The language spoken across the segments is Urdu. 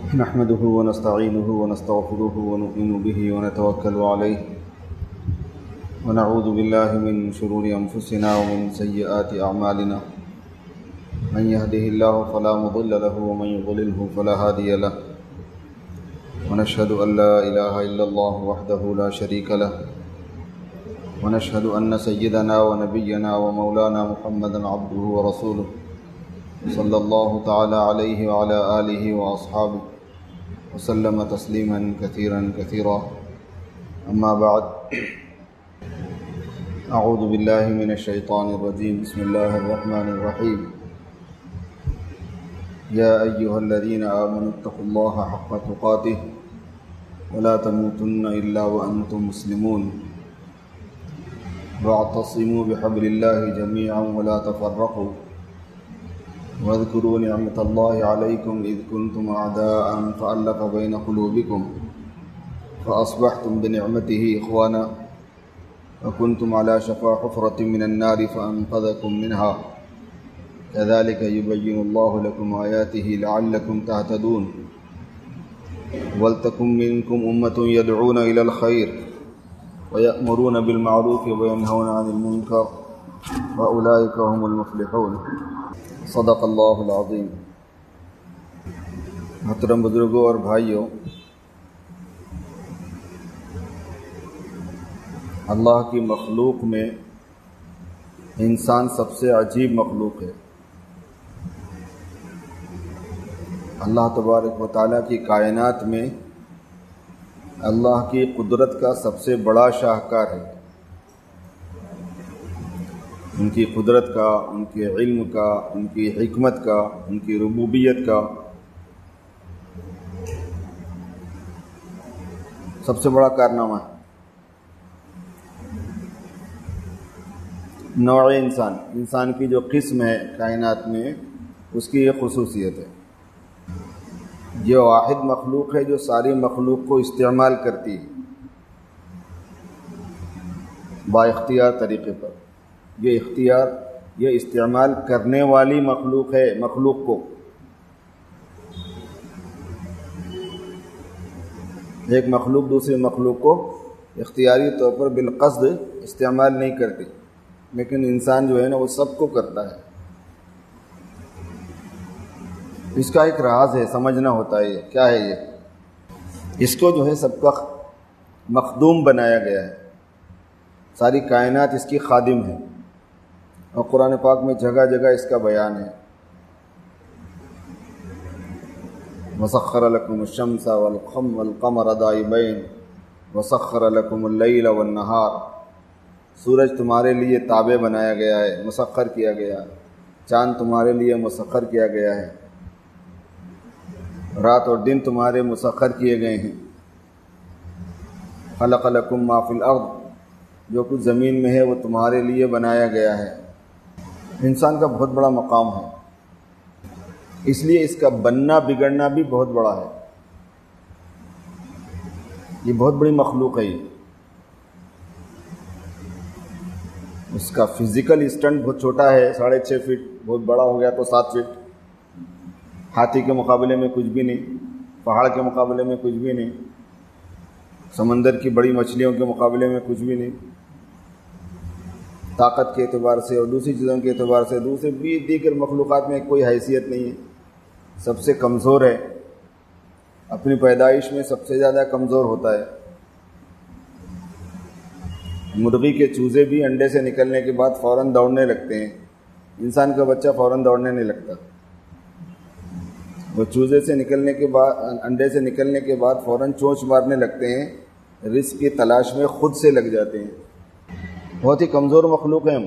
نحمده ونستعينه ونستغفره ونؤمن به ونتوكل عليه ونعوذ بالله من شرور أنفسنا ومن سيئات أعمالنا من يهده الله فلا مضل له ومن يضلله فلا هادي له ونشهد أن لا إله إلا الله وحده لا شريك له ونشهد أن سيدنا ونبينا ومولانا محمدا عبده ورسوله صلى الله تعالى عليه وعلى آله وأصحابه وسلم تسليما كثيرا كثيرا أما بعد أعوذ بالله من الشيطان الرجيم بسم الله الرحمن الرحيم يا أيها الذين آمنوا اتقوا الله حق تقاته ولا تموتن إلا وأنتم مسلمون واعتصموا بحبل الله جميعا ولا تفرقوا واذكروا نعمة الله عليكم إذ كنتم أعداء فألف بين قلوبكم فأصبحتم بنعمته إخوانا وكنتم على شفا حفرة من النار فأنقذكم منها كذلك يبين الله لكم آياته لعلكم تهتدون ولتكن منكم أمة يدعون إلى الخير ويأمرون بالمعروف وينهون عن المنكر وأولئك هم المفلحون صدق اللہ العظیم۔ محترم بزرگوں اور بھائیوں، اللہ کی مخلوق میں انسان سب سے عجیب مخلوق ہے۔ اللہ تبارک و تعالیٰ کی کائنات میں اللہ کی قدرت کا سب سے بڑا شاہکار ہے۔ ان کی قدرت کا، ان کے علم کا، ان کی حکمت کا، ان کی ربوبیت کا سب سے بڑا کارنامہ ہے۔ نوع انسان کی جو قسم ہے کائنات میں، اس کی یہ خصوصیت ہے۔ یہ واحد مخلوق ہے جو ساری مخلوق کو استعمال کرتی ہے با اختیار طریقے پر۔ یہ استعمال کرنے والی مخلوق ہے۔ مخلوق کو ایک مخلوق دوسری مخلوق کو اختیاری طور پر بالقصد استعمال نہیں کرتی، لیکن انسان جو ہے نا وہ سب کو کرتا ہے۔ اس کا ایک راز ہے، سمجھنا ہوتا ہے یہ کیا ہے۔ اس کو جو ہے سب کا مخدوم بنایا گیا ہے، ساری کائنات اس کی خادم ہے، اور قرآن پاک میں جگہ جگہ اس کا بیان ہے۔ وَسَخَّرَ لَكُمُ الشَّمْسَ وَالْقَمَرَ دَائِبَيْنِ وَسَخَّرَ لَكُمُ اللَّيْلَ وَالنَّهَارَ۔ سورج تمہارے لیے تابع بنایا گیا ہے، مسخر کیا گیا ہے۔ چاند تمہارے لیے مسخر کیا گیا ہے، رات اور دن تمہارے مسخر کیے گئے ہیں۔ خَلَقَ لَكُم مَّا فِي الْأَرْضِ، جو کچھ زمین میں ہے وہ تمہارے لیے بنایا گیا ہے۔ انسان کا بہت بڑا مقام ہے، اس لیے اس کا بننا بگڑنا بھی بہت بڑا ہے۔ یہ بہت بڑی مخلوق ہے۔ اس کا فزیکل اسٹنٹ بہت چھوٹا ہے، 6.5 فٹ، بہت بڑا ہو گیا تو 7 فٹ۔ ہاتھی کے مقابلے میں کچھ بھی نہیں، پہاڑ کے مقابلے میں کچھ بھی نہیں، سمندر کی بڑی مچھلیوں کے مقابلے میں کچھ بھی نہیں۔ طاقت کے اعتبار سے اور دوسری چیزوں کے اعتبار سے دوسرے بھی دیگر مخلوقات میں کوئی حیثیت نہیں ہے، سب سے کمزور ہے۔ اپنی پیدائش میں سب سے زیادہ کمزور ہوتا ہے۔ مرغی کے چوزے بھی انڈے سے نکلنے کے بعد فوراً دوڑنے لگتے ہیں، انسان کا بچہ فوراً دوڑنے نہیں لگتا۔ وہ چوزے سے نکلنے کے بعد، انڈے سے نکلنے کے بعد فوراً چونچ مارنے لگتے ہیں، رزق کی تلاش میں خود سے لگ جاتے ہیں۔ بہت ہی کمزور مخلوق ہیں ہم۔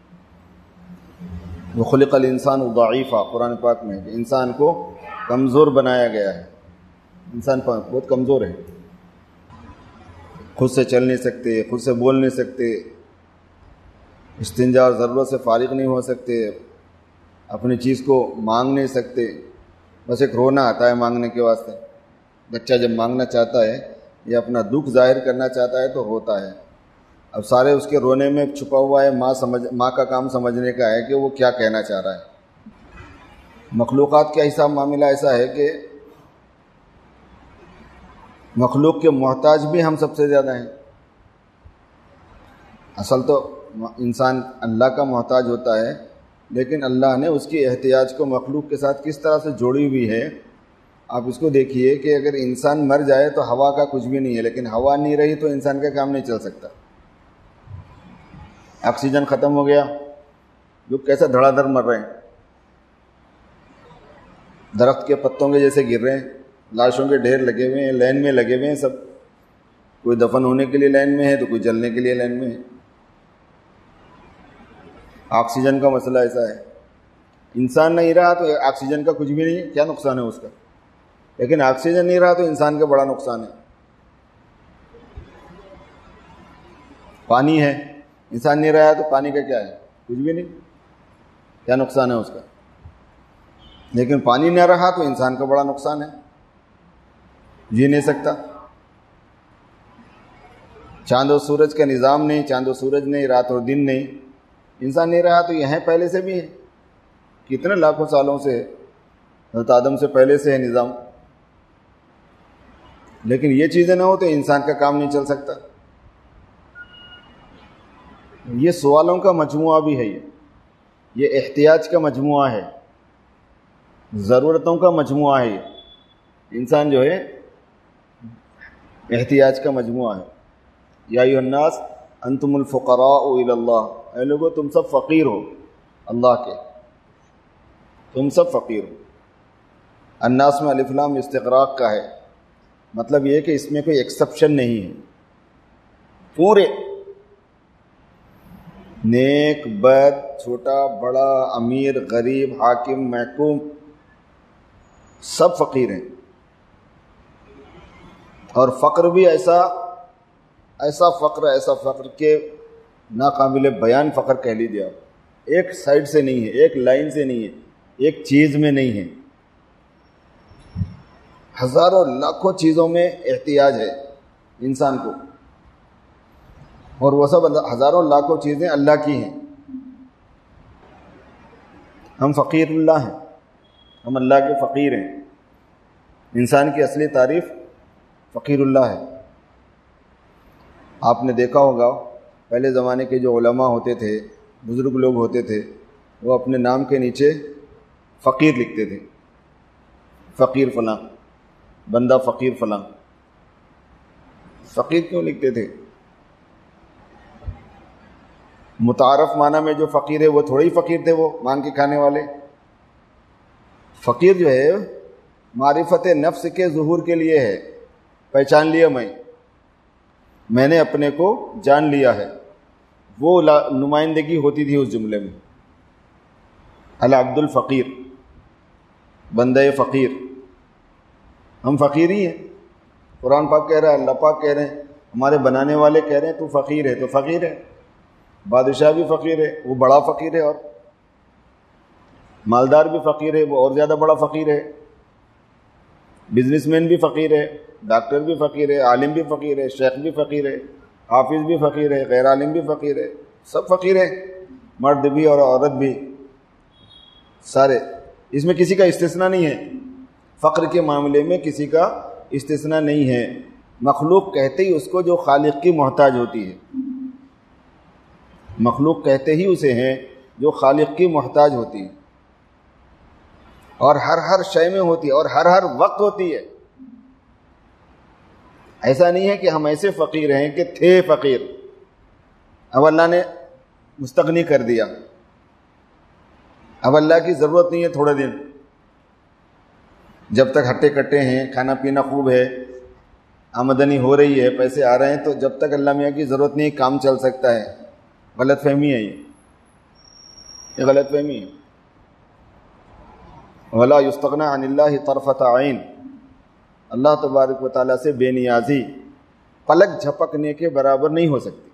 وَخُلِقَ الْإِنسَانُ ضَعِيفًا، قرآن پاک میں انسان کو کمزور بنایا گیا ہے۔ انسان بہت کمزور ہے، خود سے چل نہیں سکتے، خود سے بول نہیں سکتے، استنجا اور ضرورت سے فارغ نہیں ہو سکتے، اپنی چیز کو مانگ نہیں سکتے، بس ایک رونا آتا ہے مانگنے کے واسطے۔ بچہ جب مانگنا چاہتا ہے یا اپنا دکھ ظاہر کرنا چاہتا ہے تو روتا ہے۔ اب سارے اس کے رونے میں چھپا ہوا ہے ماں کا کام سمجھنے کا ہے کہ وہ کیا کہنا چاہ رہا ہے۔ مخلوقات کا حساب معاملہ ایسا ہے کہ مخلوق کے محتاج بھی ہم سب سے زیادہ ہیں. اصل تو انسان اللہ کا محتاج ہوتا ہے، لیکن اللہ نے اس کی احتیاج کو مخلوق کے ساتھ کس طرح سے جوڑی ہوئی ہے. آپ اس کو دیکھیے کہ اگر انسان مر جائے تو ہوا کا کچھ بھی نہیں ہے، لیکن ہوا نہیں رہی تو انسان کا کام نہیں چل سکتا. آکسیجن ختم ہو گیا، لوگ کیسا دھڑا دھڑ مر رہے ہیں، درخت کے پتوں کے جیسے گر رہے ہیں، لاشوں کے ڈھیر لگے ہوئے ہیں، لائن میں لگے ہوئے ہیں سب. کوئی دفن ہونے کے لیے لائن میں ہے تو کوئی جلنے کے لیے لائن میں ہے. آکسیجن کا مسئلہ ایسا ہے، انسان نہیں رہا تو آکسیجن کا کچھ بھی نہیں ہے، کیا نقصان ہے اس کا. لیکن آکسیجن نہیں رہا تو انسان کا بڑا نقصان ہے. پانی ہے، انسان نہیں رہا تو پانی کا کیا ہے، کچھ بھی نہیں، کیا نقصان ہے اس کا. لیکن پانی نہ رہا تو انسان کا بڑا نقصان ہے، جی نہیں سکتا. چاند و سورج کا نظام نہیں، چاند و سورج نہیں، رات اور دن نہیں، انسان نہیں رہا تو یہ ہے پہلے سے بھی ہے، کتنے لاکھوں سالوں سے، حضرت آدم سے پہلے سے ہے نظام. لیکن یہ چیزیں نہ ہو تو انسان کا کام نہیں چل سکتا. یہ سوالوں کا مجموعہ بھی ہے، یہ احتیاج کا مجموعہ ہے، ضرورتوں کا مجموعہ ہے. یہ انسان جو ہے احتیاج کا مجموعہ ہے. یا ایھا الناس انتم الفقراء الی اللہ، اے لوگو تم سب فقیر ہو اللہ کے، تم سب فقیر ہو. الناس میں الف لام استغراق کا ہے، مطلب یہ کہ اس میں کوئی ایکسپشن نہیں ہے. پورے نیک بد، چھوٹا بڑا، امیر غریب، حاکم محکوم، سب فقیر ہیں. اور فقر بھی ایسا فقر کہ ناقابل بیان فقر کہہ لیجیے آپ. ایک سائڈ سے نہیں ہے، ایک لائن سے نہیں ہے، ایک چیز میں نہیں ہے، ہزاروں لاکھوں چیزوں میں احتیاج ہے انسان کو. اور وہ سب ہزاروں لاکھوں چیزیں اللہ کی ہیں. ہم فقیر اللہ ہیں، ہم اللہ کے فقیر ہیں. انسان کی اصلی تعریف فقیر اللہ ہے. آپ نے دیکھا ہوگا پہلے زمانے کے جو علماء ہوتے تھے، بزرگ لوگ ہوتے تھے، وہ اپنے نام کے نیچے فقیر لکھتے تھے. فقیر فلاں، بندہ فقیر فلاں. فقیر کیوں لکھتے تھے؟ متعارف معنی میں جو فقیر ہے وہ تھوڑے ہی فقیر تھے، وہ مانگ کے کھانے والے. فقیر جو ہے معرفت نفس کے ظہور کے لیے ہے. پہچان لیا میں نے اپنے کو جان لیا ہے، وہ نمائندگی ہوتی تھی اس جملے میں. العبد الفقیر، بندہ فقیر. ہم فقیر ہی ہیں. قرآن پاک کہہ رہا ہے، اللہ پاک کہہ رہے ہیں، ہمارے بنانے والے کہہ رہے ہیں تو فقیر ہے، تو فقیر ہے. بادشاہ بھی فقیر ہے، وہ بڑا فقیر ہے. اور مالدار بھی فقیر ہے، وہ اور زیادہ بڑا فقیر ہے. بزنس مین بھی فقیر ہے، ڈاکٹر بھی فقیر ہے، عالم بھی فقیر ہے، شیخ بھی فقیر ہے، حافظ بھی فقیر ہے، غیر عالم بھی فقیر ہے. سب فقیر ہیں، مرد بھی اور عورت بھی، سارے. اس میں کسی کا استثناء نہیں ہے. فقر کے معاملے میں کسی کا استثناء نہیں ہے. مخلوق کہتے ہی اس کو جو خالق کی محتاج ہوتی ہے، مخلوق کہتے ہی اسے ہیں جو خالق کی محتاج ہوتی ہے، اور ہر شے میں ہوتی ہے، اور ہر وقت ہوتی ہے. ایسا نہیں ہے کہ ہم ایسے فقیر ہیں کہ تھے فقیر، اب اللہ نے مستغنی کر دیا، اب اللہ کی ضرورت نہیں ہے تھوڑے دن، جب تک ہٹے کٹے ہیں، کھانا پینا خوب ہے، آمدنی ہو رہی ہے، پیسے آ رہے ہیں، تو جب تک اللہ میاں کی ضرورت نہیں کام چل سکتا ہے. غلط فہمی ہے، یہ غلط فہمی ہے. وَلَا يُسْتَغْنَى عَنِ اللَّهِ طَرْفَةَ عَيْنٍ، اللہ تبارک و تعالیٰ سے بے نیازی پلک جھپکنے کے برابر نہیں ہو سکتی.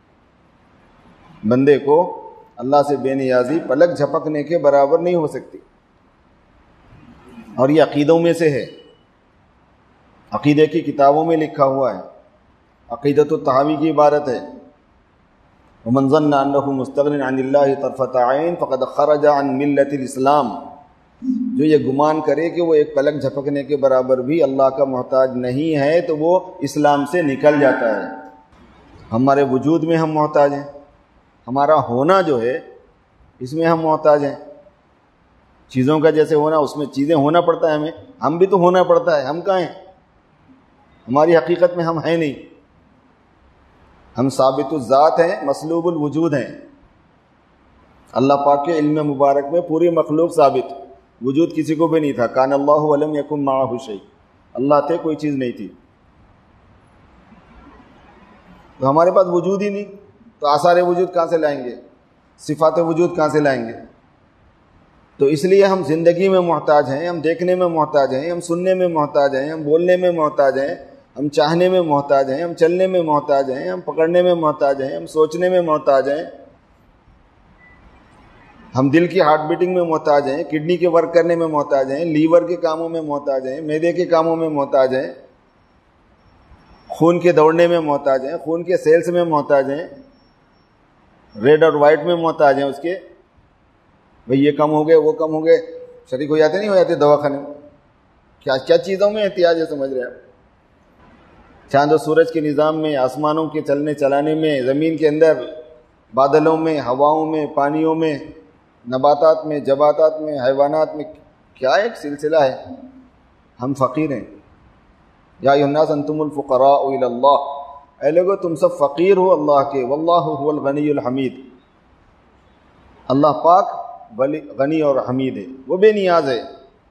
بندے کو اللہ سے بے نیازی پلک جھپکنے کے برابر نہیں ہو سکتی. اور یہ عقیدوں میں سے ہے، عقیدے کی کتابوں میں لکھا ہوا ہے. عقیدۃ الطحاوی کی عبارت ہے، وَمَنْ ظَنَّ أَنَّهُ مُسْتَغْنٍ عَنِ اللَّهِ طَرْفَةَ عَيْنٍ فَقَدْ خَرَجَ عَنْ مِلَّةِ الْإِسْلَامِ. جو یہ گمان کرے کہ وہ ایک پلک جھپکنے کے برابر بھی اللہ کا محتاج نہیں ہے تو وہ اسلام سے نکل جاتا ہے۔ ہمارے وجود میں ہم محتاج ہیں، ہمارا ہونا جو ہے اس میں ہم محتاج ہیں۔ چیزوں کا جیسے ہونا، اس میں چیزیں ہونا پڑتا ہے ہمیں، ہم بھی تو ہونا پڑتا ہے۔ ہم کہاں ہیں؟ ہماری حقیقت میں ہم ہیں نہیں، ہم ثابت الذات ہیں، مسلوب الوجود ہیں۔ اللہ پاک کے علم مبارک میں پوری مخلوق ثابت، وجود کسی کو بھی نہیں تھا۔ کان اللہ ولم یکن معہ شیء، اللہ تھے کوئی چیز نہیں تھی، تو ہمارے پاس وجود ہی نہیں، تو آثار وجود کہاں سے لائیں گے؟ صفات وجود کہاں سے لائیں گے؟ تو اس لیے ہم زندگی میں محتاج ہیں، ہم دیکھنے میں محتاج ہیں، ہم سننے میں محتاج ہیں، ہم بولنے میں محتاج ہیں، ہم چاہنے میں محتاج ہیں، ہم چلنے میں محتاج ہیں، ہم پکڑنے میں محتاج ہیں، ہم سوچنے میں محتاج ہیں، ہم دل کی ہارٹ بیٹنگ میں محتاج ہیں، کڈنی کے ورک کرنے میں محتاج ہیں، لیور کے کاموں میں محتاج ہیں، معدے کے کاموں میں محتاج ہیں، خون کے دوڑنے میں محتاج ہیں، خون کے سیلز میں محتاج ہیں، ریڈ اور وائٹ میں محتاج ہیں اس کے۔ بھئی یہ کم ہو گئے، وہ کم ہو گئے، شریک ہو جاتے نہیں ہو جاتے دواخانے میں؟ کیا چیزوں میں احتیاج ہے، سمجھ رہے آپ؟ چاند و سورج کے نظام میں، آسمانوں کے چلنے چلانے میں، زمین کے اندر، بادلوں میں، ہواؤں میں، پانیوں میں، نباتات میں، جباتات میں، حیوانات میں، کیا ایک سلسلہ ہے۔ ہم فقیر ہیں۔ یا ایھا الناس انتم الفقراء الی اللہ، اے لوگو تم سب فقیر ہو اللہ کے، واللہ هو الغنی الحمید، اللہ پاک غنی اور حمید ہے، وہ بے نیاز ہے۔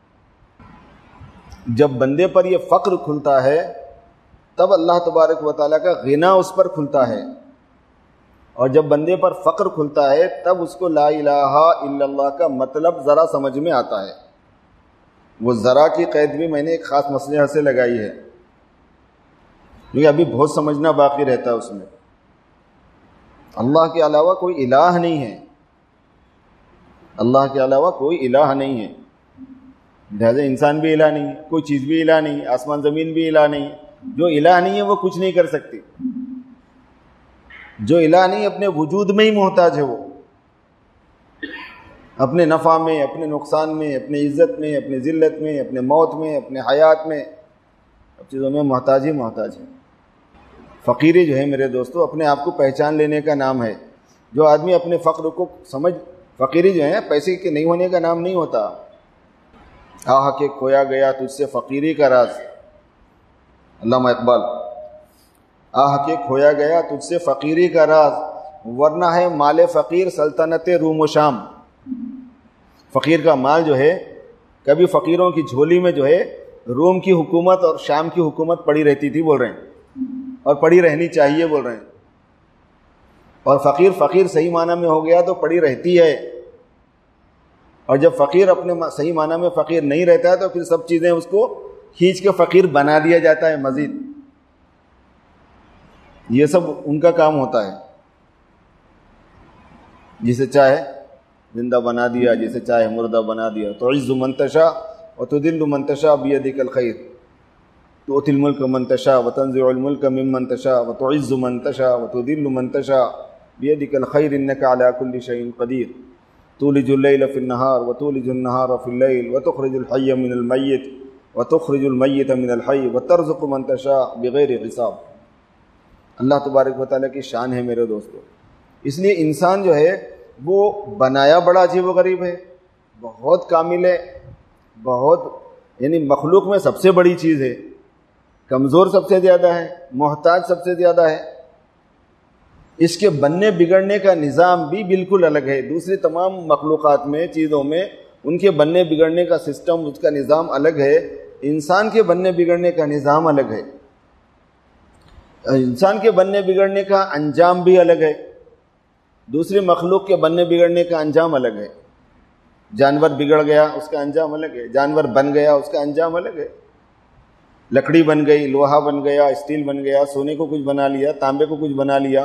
جب بندے پر یہ فقر کھلتا ہے تب اللہ تبارک و تعالیٰ کا غنا اس پر کھلتا ہے، اور جب بندے پر فقر کھلتا ہے تب اس کو لا الہ الا اللہ کا مطلب ذرا سمجھ میں آتا ہے۔ وہ ذرا کی قید بھی میں نے ایک خاص مسئلے سے لگائی ہے، کیونکہ ابھی بہت سمجھنا باقی رہتا ہے اس میں۔ اللہ کے علاوہ کوئی الہ نہیں ہے، اللہ کے علاوہ کوئی الہ نہیں ہے، لہذا انسان بھی الہ نہیں ہے، کوئی چیز بھی الہ نہیں ہے، آسمان زمین بھی الہ نہیں ہے۔ جو الہ نہیں ہے وہ کچھ نہیں کر سکتی، جو الہ نہیں اپنے وجود میں ہی محتاج ہے، وہ اپنے نفع میں، اپنے نقصان میں، اپنے عزت میں، اپنے ذلت میں، اپنے موت میں، اپنے حیات میں، سب چیزوں میں محتاج ہی محتاج ہے۔ فقیری جو ہے میرے دوستو اپنے آپ کو پہچان لینے کا نام ہے۔ جو آدمی اپنے فقر کو فقیری جو ہے پیسے کے نہیں ہونے کا نام نہیں ہوتا۔ آہ کہ کھویا گیا تجھ سے فقیری کا راز، علامہ اقبال۔ آہ کہ کھویا گیا تجھ سے فقیری کا راز، ورنہ ہے مال فقیر سلطنت روم و شام۔ فقیر کا مال جو ہے، کبھی فقیروں کی جھولی میں جو ہے روم کی حکومت اور شام کی حکومت پڑی رہتی تھی، بول رہے ہیں، اور پڑی رہنی چاہیے، بول رہے ہیں۔ اور فقیر صحیح معنی میں ہو گیا تو پڑی رہتی ہے، اور جب فقیر اپنے صحیح معنی میں فقیر نہیں رہتا ہے تو پھر سب چیزیں اس کو کھینچ کے فقیر بنا دیا جاتا ہے مزید۔ یہ سب ان کا کام ہوتا ہے، جسے چاہے زندہ بنا دیا، جسے چاہے مردہ بنا دیا۔ تعز من تشاء وتذل من تشاء بیدک الخیر، تؤتی الملک من تشاء وتنزع الملک ممن تشاء وتعز من تشاء وتذل من تشاء بیدک الخیر انک علی کل شیء قدیر، تولج اللیل فی النہار وتولج النہار فی اللیل وتخرج الحی من المیت وتخرج المیت من الحی وترزق من تشاء بغیر حساب۔ اللہ تبارک و تعالیٰ کی شان ہے میرے دوستو۔ اس لیے انسان جو ہے وہ بنایا بڑا عجیب و غریب ہے، بہت کامل ہے، بہت یعنی مخلوق میں سب سے بڑی چیز ہے، کمزور سب سے زیادہ ہے، محتاج سب سے زیادہ ہے۔ اس کے بننے بگڑنے کا نظام بھی بالکل الگ ہے، دوسری تمام مخلوقات میں، چیزوں میں ان کے بننے بگڑنے کا سسٹم، اس کا نظام الگ ہے۔ انسان کے بننے بگڑنے کا نظام الگ ہے، انسان کے بننے بگڑنے کا انجام بھی الگ ہے، دوسری مخلوق کے بننے بگڑنے کا انجام الگ ہے۔ جانور بگڑ گیا اس کا انجام الگ ہے، جانور بن گیا اس کا انجام الگ ہے۔ لکڑی بن گئی، لوہا بن گیا، اسٹیل بن گیا، سونے کو کچھ بنا لیا، تانبے کو کچھ بنا لیا،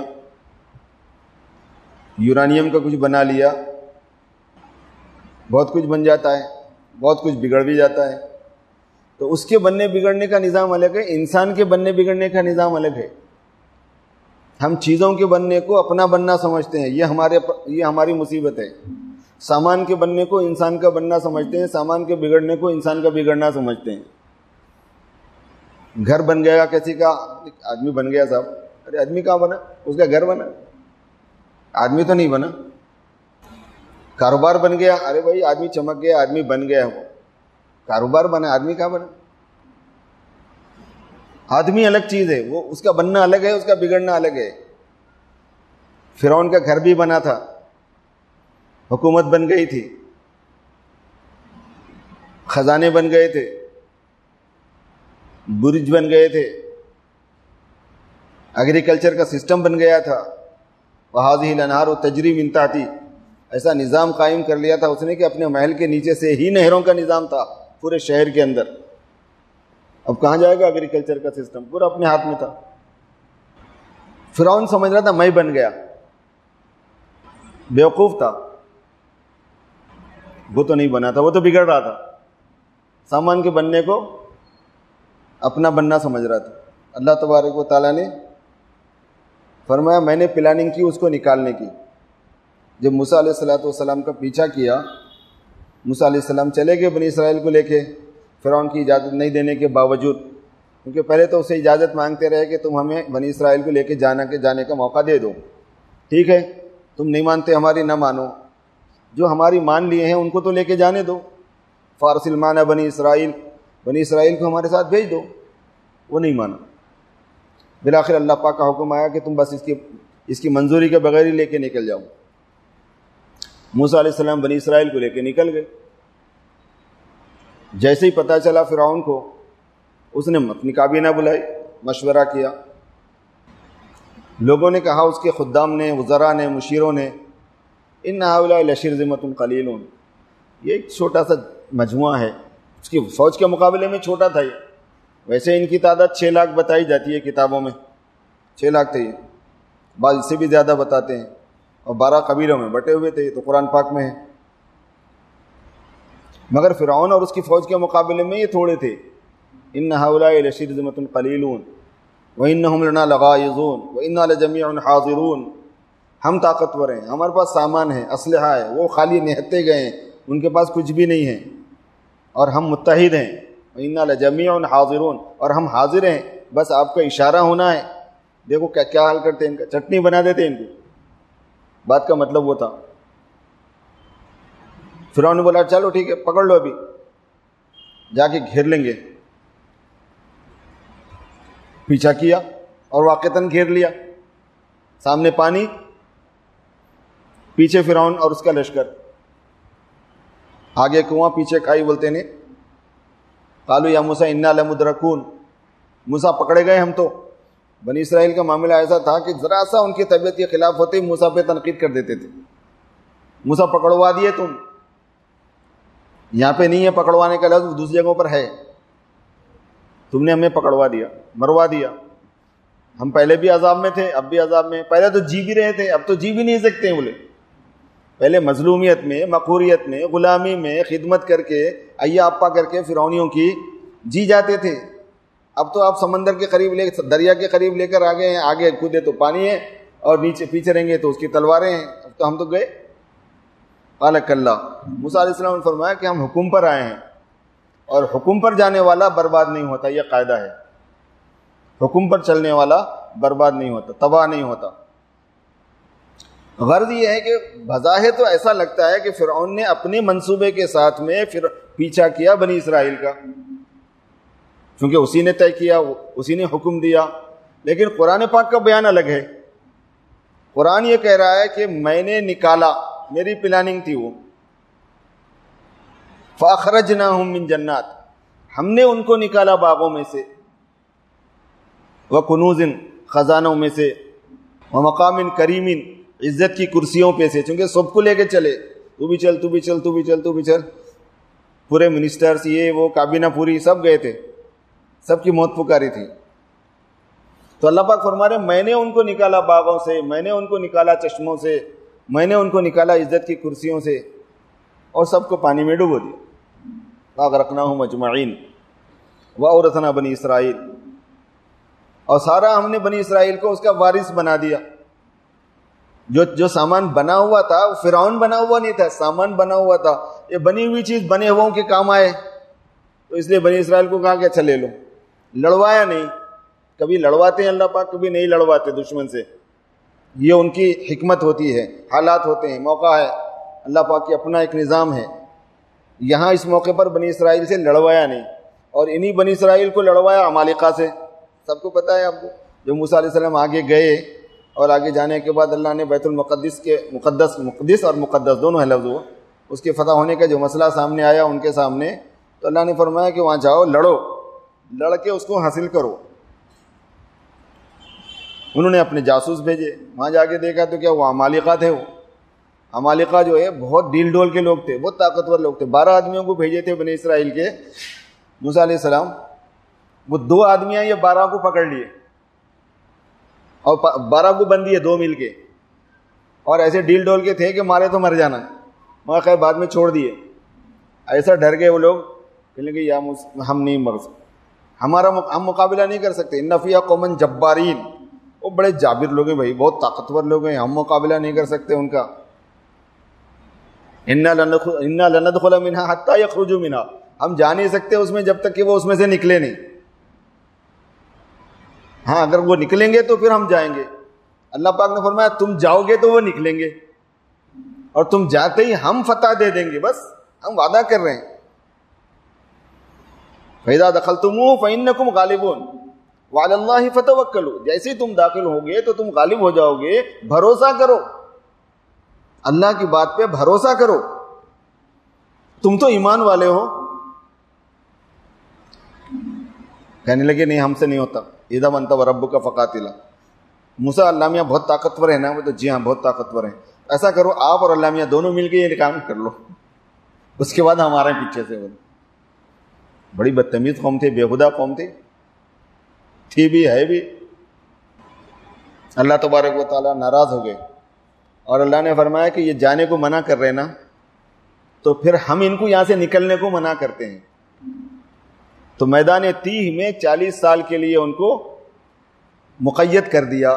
یورانیم کا کچھ بنا لیا، بہت کچھ بن جاتا ہے، بہت کچھ بگڑ بھی جاتا ہے۔ تو اس کے بننے بگڑنے کا نظام الگ ہے، انسان کے بننے بگڑنے کا نظام الگ ہے۔ ہم چیزوں کے بننے کو اپنا بننا سمجھتے ہیں، یہ ہماری مصیبت ہے۔ سامان کے بننے کو انسان کا بننا سمجھتے ہیں، سامان کے بگڑنے کو انسان کا بگڑنا سمجھتے ہیں۔ گھر بن گیا کسی کا، آدمی بن گیا صاحب، ارے آدمی کہاں بنا؟ اس کا گھر بنا، آدمی تو نہیں بنا۔ کاروبار بن گیا، ارے بھائی آدمی چمک گیا، آدمی بن گیا، وہ کاروبار بنا، آدمی کہاں بنا؟ آدمی الگ چیز ہے، وہ اس کا بننا الگ ہے، اس کا بگڑنا الگ ہے۔ فرعون کا گھر بھی بنا تھا، حکومت بن گئی تھی، خزانے بن گئے تھے، برج بن گئے تھے، ایگریکلچر کا سسٹم بن گیا تھا، وَهَذِهِ الْأَنْهَارُ تَجْرِي مِنْ تَحْتِهِ، ایسا نظام قائم کر لیا تھا اس نے کہ اپنے محل کے نیچے سے ہی نہروں کا نظام تھا پورے شہر کے اندر۔ اب کہاں جائے گا ایگریکلچر کا سسٹم؟ پورا اپنے ہاتھ میں تھا۔ فرعون سمجھ رہا تھا میں بن گیا، بیوقوف تھا، وہ تو نہیں بنا تھا، وہ تو بگڑ رہا تھا، سامان کے بننے کو اپنا بننا سمجھ رہا تھا۔ اللہ تبارک و تعالیٰ نے فرمایا میں نے پلاننگ کی اس کو نکالنے کی۔ جب موسیٰ علیہ السلام کا پیچھا کیا، موسیٰ علیہ السلام چلے گئے بنی اسرائیل کو لے کے، فرعون کی اجازت نہیں دینے کے باوجود، کیونکہ پہلے تو اسے اجازت مانگتے رہے کہ تم ہمیں بنی اسرائیل کو لے کے جانے کا موقع دے دو، ٹھیک ہے تم نہیں مانتے ہماری نہ مانو، جو ہماری مان لیے ہیں ان کو تو لے کے جانے دو، فارسل معنا بنی اسرائیل، بنی اسرائیل کو ہمارے ساتھ بھیج دو، وہ نہیں مانا۔ بالآخر اللہ پاک کا حکم آیا کہ تم بس اس کی منظوری کے بغیر ہی لے کے نکل جاؤ۔ موسیٰ علیہ السلام بنی اسرائیل کو لے کے نکل گئے۔ جیسے ہی پتہ چلا فرعون کو، اس نے اپنی کابینہ بلائی، مشورہ کیا، لوگوں نے کہا، اس کے خدام نے، وزراء نے، مشیروں نے، ان ہؤلاء لشرذمۃ قلیلون، یہ ایک چھوٹا سا مجموعہ ہے، اس کی فوج کے مقابلے میں چھوٹا تھا یہ، ویسے ان کی تعداد 6 لاکھ بتائی جاتی ہے کتابوں میں، 6 لاکھ تھے یہ، بعض اس سے بھی زیادہ بتاتے ہیں، اور 12 قبیلوں میں بٹے ہوئے تھے، یہ تو قرآن پاک میں ہے۔ مگر فرعون اور اس کی فوج کے مقابلے میں یہ تھوڑے تھے۔ ان ہؤلاء لشرذمۃ قلیلون وانہم لنا لغائظون وانا لجمیع حاضرون، ہم طاقتور ہیں، ہمارے پاس سامان ہے، اسلحہ ہے، وہ خالی نہتے گئے ہیں، ان کے پاس کچھ بھی نہیں ہے، اور ہم متحد ہیں، وانا لجمیع حاضرون، اور ہم حاضر ہیں، بس آپ کا اشارہ ہونا ہے۔ دیکھو کیا حال کرتے ہیں، ان کا چٹنی بنا دیتے ہیں ان کو، بات کا مطلب وہ تھا۔ فرعون نے بولا چلو ٹھیک ہے پکڑ لو، ابھی جا کے گھیر لیں گے۔ پیچھا کیا اور واقعتاً گھیر لیا، سامنے پانی، پیچھے فرعون اور اس کا لشکر، آگے کنواں پیچھے کھائی، بولتے نے قالوا یا موسیٰ انا لمدرکون، موسیٰ پکڑے گئے ہم تو۔ بنی اسرائیل کا معاملہ ایسا تھا کہ ذرا سا ان کی طبیعت کے خلاف ہوتے ہی موسیٰ پہ تنقید کر دیتے تھے، موسیٰ پکڑوا دیے تم، یہاں پہ نہیں ہے پکڑوانے کا لفظ، دوسری جگہوں پر ہے، تم نے ہمیں پکڑوا دیا، مروا دیا، ہم پہلے بھی عذاب میں تھے اب بھی عذاب میں، پہلے تو جی بھی رہے تھے اب تو جی بھی نہیں سکتے ہیں، بولے پہلے مظلومیت میں، مقہوریت میں، غلامی میں خدمت کر کے، ایا اپا کر کے فرعونیوں کی جی جاتے تھے، اب تو آپ سمندر کے قریب دریا کے قریب لے کر آگے ہیں، آگے کودے تو پانی ہے اور نیچے پیچھے رہیں گے تو اس کی تلواریں ہیں، اب تو ہم تو گئے۔ قال کلا، موسیٰ علیہ السلام نے فرمایا کہ ہم حکم پر آئے ہیں، اور حکم پر جانے والا برباد نہیں ہوتا، یہ قاعدہ ہے، حکم پر چلنے والا برباد نہیں ہوتا، تباہ نہیں ہوتا۔ غرض یہ ہے کہ بظاہر تو ایسا لگتا ہے کہ فرعون نے اپنے منصوبے کے ساتھ میں پھر پیچھا کیا بنی اسرائیل کا، کیونکہ اسی نے طے کیا، اسی نے حکم دیا، لیکن قرآن پاک کا بیان الگ ہے۔ قرآن یہ کہہ رہا ہے کہ میں نے نکالا، میری پلاننگ تھی وہ، فَأَخْرَجْنَاهُمْ مِنْ جَنَّاتٍ، ہم نے ان کو نکالا باغوں میں سے، وَكُنُوزٍ خزانوں میں سے، وَمَقَامٍ كَرِيمٍ عزت کی کرسیوں پہ سے، چونکہ سب کو لے کے چلے، تو بھی چل، تو بھی چل، تو بھی چل، تو بھی چل، پورے منسٹرز یہ وہ کابینہ پوری سب گئے تھے، سب کی موت پکاری تھی۔ تو اللہ پاک فرما رہے میں نے ان کو نکالا باغوں سے، میں نے ان کو نکالا چشموں سے، میں نے ان کو نکالا عزت کی کرسیوں سے، اور سب کو پانی میں ڈبو دیا۔ فَأَغْرَقْنَاهُمْ أَجْمَعِينَ وَأَوْرَثْنَا بَنِي اسرائیل، اور سارا ہم نے بنی اسرائیل کو اس کا وارث بنا دیا۔ جو سامان بنا ہوا تھا وہ فرعون بنا ہوا نہیں تھا، سامان بنا ہوا تھا. یہ بنی ہوئی چیز بنے ہواؤں کے کام آئے، تو اس لیے بنی اسرائیل کو کہا کہ اچھا لے لو. لڑوایا نہیں. کبھی لڑواتے ہیں اللہ پاک، کبھی نہیں لڑواتے دشمن سے. یہ ان کی حکمت ہوتی ہے، حالات ہوتے ہیں، موقع ہے. اللہ پاک کی اپنا ایک نظام ہے. یہاں اس موقع پر بنی اسرائیل سے لڑوایا نہیں، اور انہی بنی اسرائیل کو لڑوایا عمالقہ سے. سب کو پتہ ہے آپ کو. جو موسیٰ علیہ السلام آگے گئے اور آگے جانے کے بعد اللہ نے بیت المقدس کے مقدس اور مقدس دونوں ہے لفظ، وہ اس کے فتح ہونے کا جو مسئلہ سامنے آیا ان کے سامنے، تو اللہ نے فرمایا کہ وہاں جاؤ، لڑو، لڑ کے اس کو حاصل کرو. انہوں نے اپنے جاسوس بھیجے، وہاں جا کے دیکھا تو کیا وہ عمالقہ تھے. وہ عمالقہ جو ہے بہت ڈیل ڈول کے لوگ تھے، بہت طاقتور لوگ تھے. 12 آدمیوں کو بھیجے تھے بنی اسرائیل کے موسیٰ علیہ السلام. وہ 2 آدمیاں یہ 12 کو پکڑ لیے اور 12 کو بند دیے 2 مل کے، اور ایسے ڈیل ڈول کے تھے کہ مارے تو مر جانا، مگر خیر بعد میں چھوڑ دیے. ایسا ڈر گئے وہ لوگ، کہنے کہ یا ہم نہیں مر سکتے، ہم مقابلہ نہیں کر سکتے. ان فیہا قوما جبارین، وہ بڑے جابر لوگ ہیں بھائی، بہت طاقتور لوگ ہیں، ہم مقابلہ نہیں کر سکتے ان کا. انا لندخل منها حتى يخرجوا منها، ہم جا نہیں سکتے اس میں جب تک کہ وہ اس میں سے نکلے نہیں. ہاں اگر وہ نکلیں گے تو پھر ہم جائیں گے. اللہ پاک نے فرمایا تم جاؤ گے تو وہ نکلیں گے، اور تم جاتے ہی ہم فتح دے دیں گے، بس ہم وعدہ کر رہے ہیں. فَإِذَا دَخَلْتُمُوهُ فَإِنَّكُمْ غَالِبُونَ وَعَلَى اللَّهِ فَتَوَكَّلُوا. جیسے تم داخل ہوگے تو تم غالب ہو جاؤ گے. بھروسہ کرو، اللہ کی بات پہ بھروسہ کرو، تم تو ایمان والے ہو. کہنے لگے نہیں ہم سے نہیں ہوتا. اذا انت وربک فقاتلا. موسیٰ اللہ میاں بہت طاقتور ہے نا؟ وہ تو جی ہاں بہت طاقتور ہیں. ایسا کرو آپ اور اللہ میاں دونوں مل کے یہ کام کر لو، اس کے بعد ہمارے پیچھے سے. وہ بڑی بدتمیز قوم تھی، بےہودہ قوم تھی بھی ہے بھی. اللہ تبارک و تعالیٰ ناراض ہو گئے، اور اللہ نے فرمایا کہ یہ جانے کو منع کر رہے نا، تو پھر ہم ان کو یہاں سے نکلنے کو منع کرتے ہیں. تو میدان تیہ میں 40 سال کے لیے ان کو مقید کر دیا،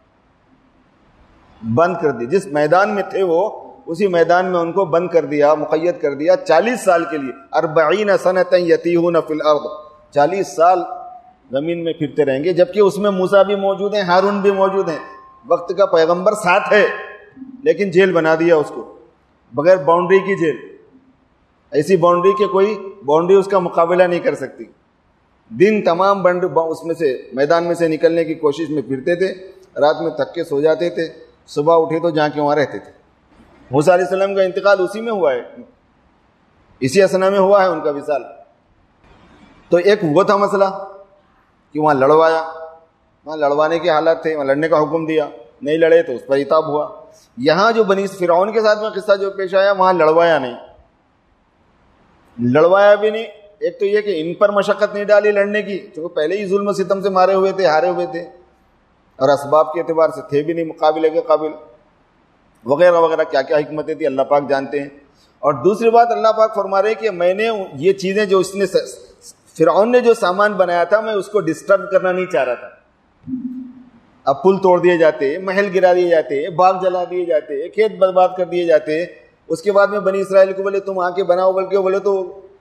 بند کر دیا. جس میدان میں تھے وہ اسی میدان میں ان کو بند کر دیا، مقید کر دیا 40 سال کے لیے. 40 سنۃ یتیہون فی الارض، 40 سال زمین میں پھرتے رہیں گے. جبکہ اس میں موسیٰ بھی موجود ہیں، ہارون بھی موجود ہیں، وقت کا پیغمبر ساتھ ہے، لیکن جیل بنا دیا اس کو، بغیر باؤنڈری کی جیل. ایسی باؤنڈری کہ کوئی باؤنڈری اس کا مقابلہ نہیں کر سکتی. دن تمام اس میں سے میدان میں سے نکلنے کی کوشش میں پھرتے تھے، رات میں تھک کے سو جاتے تھے، صبح اٹھے تو جہاں کے وہاں رہتے تھے. موسیٰ علیہ السلام کا انتقال اسی میں ہوا ہے، اسی اسنا میں ہوا ہے ان کا وصال. تو ایک وہ تھا مسئلہ کہ وہاں لڑوایا، وہاں لڑوانے کے حالات تھے، وہاں لڑنے کا حکم دیا، نہیں لڑے تو اس پر عتاب ہوا. یہاں جو بنی فرعون کے ساتھ میں قصہ جو پیش آیا، وہاں لڑوایا نہیں، لڑوایا بھی نہیں. ایک تو یہ کہ ان پر مشقت نہیں ڈالی لڑنے کی، کیونکہ پہلے ہی ظلم و ستم سے مارے ہوئے تھے، ہارے ہوئے تھے، اور اسباب کے اعتبار سے تھے بھی نہیں مقابلے کے قابل، وغیرہ وغیرہ کیا کیا حکمتیں تھی اللہ پاک جانتے ہیں. اور دوسری بات اللہ پاک فرما رہے کہ میں نے یہ چیزیں جو اس نے فرعون نے جو سامان بنایا تھا، میں اس کو ڈسٹرب کرنا نہیں چاہ رہا تھا. اب پل توڑ دیے جاتے، محل گرا دیے جاتے، باغ جلا دیے جاتے، کھیت برباد کر دیے جاتے. اس کے بعد میں بنی اسرائیل کو بولے تم آ کے بناؤ، بلکہ بولے تو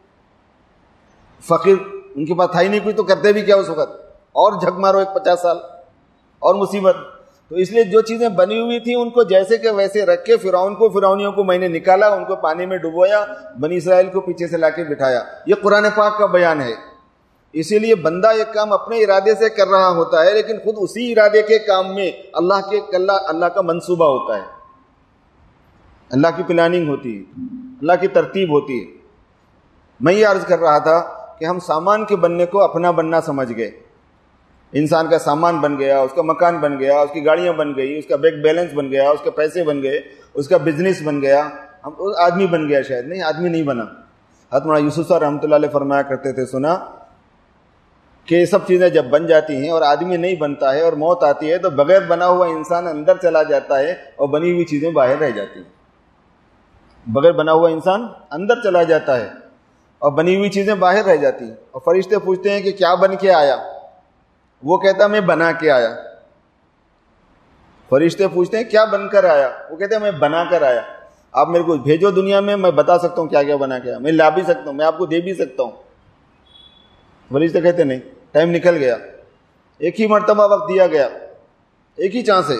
فقیر ان کے پاس تھا ہی نہیں کوئی، تو کرتے بھی کیا اس وقت، اور جھک مارو ایک 50 سال اور مصیبت. تو اس لیے جو چیزیں بنی ہوئی تھیں ان کو جیسے کہ ویسے رکھ کے فرعونیوں کو میں نے نکالا، ان کو پانی میں ڈبویا، بنی اسرائیل کو پیچھے سے لا کے بٹھایا. یہ قرآن پاک کا بیان ہے. اسی لیے بندہ ایک کام اپنے ارادے سے کر رہا ہوتا ہے، لیکن خود اسی ارادے کے کام میں اللہ کا منصوبہ ہوتا ہے، اللہ کی پلاننگ ہوتی ہے، اللہ کی ترتیب ہوتی ہے. میں یہ عرض کر رہا تھا کہ ہم سامان کے بننے کو اپنا بننا سمجھ گئے. انسان کا سامان بن گیا، اس کا مکان بن گیا، اس کی گاڑیاں بن گئی، اس کا بینک بیلنس بن گیا، اس کے پیسے بن گئے، اس کا بزنس بن گیا، ہم آدمی بن گیا. شاید نہیں، آدمی نہیں بنا. حضرت مولانا یوسف صاحب رحمۃ اللہ علیہ فرمایا کرتے تھے، سنا کہ یہ سب چیزیں جب بن جاتی ہیں اور آدمی نہیں بنتا ہے اور موت آتی ہے، تو بغیر بنا ہوا انسان اندر چلا جاتا ہے اور بنی ہوئی چیزیں باہر رہ جاتی ہیں. بغیر بنا ہوا انسان اندر چلا جاتا ہے اور بنی ہوئی چیزیں باہر رہ جاتی ہیں. اور فرشتے پوچھتے ہیں کہ کیا بن کے آیا؟ وہ کہتا میں بنا کے آیا. فرشتے پوچھتے ہیں کیا بن کر آیا؟ وہ کہتے ہیں میں بنا کر آیا. آپ میرے کو بھیجو دنیا میں بتا سکتا ہوں کیا کیا بنا کے آیا, میں لا بھی سکتا ہوں, میں آپ کو دے بھی سکتا ہوں. فرشتے کہتے نہیں, ٹائم نکل گیا, ایک ہی مرتبہ وقت دیا گیا, ایک ہی چانس ہے,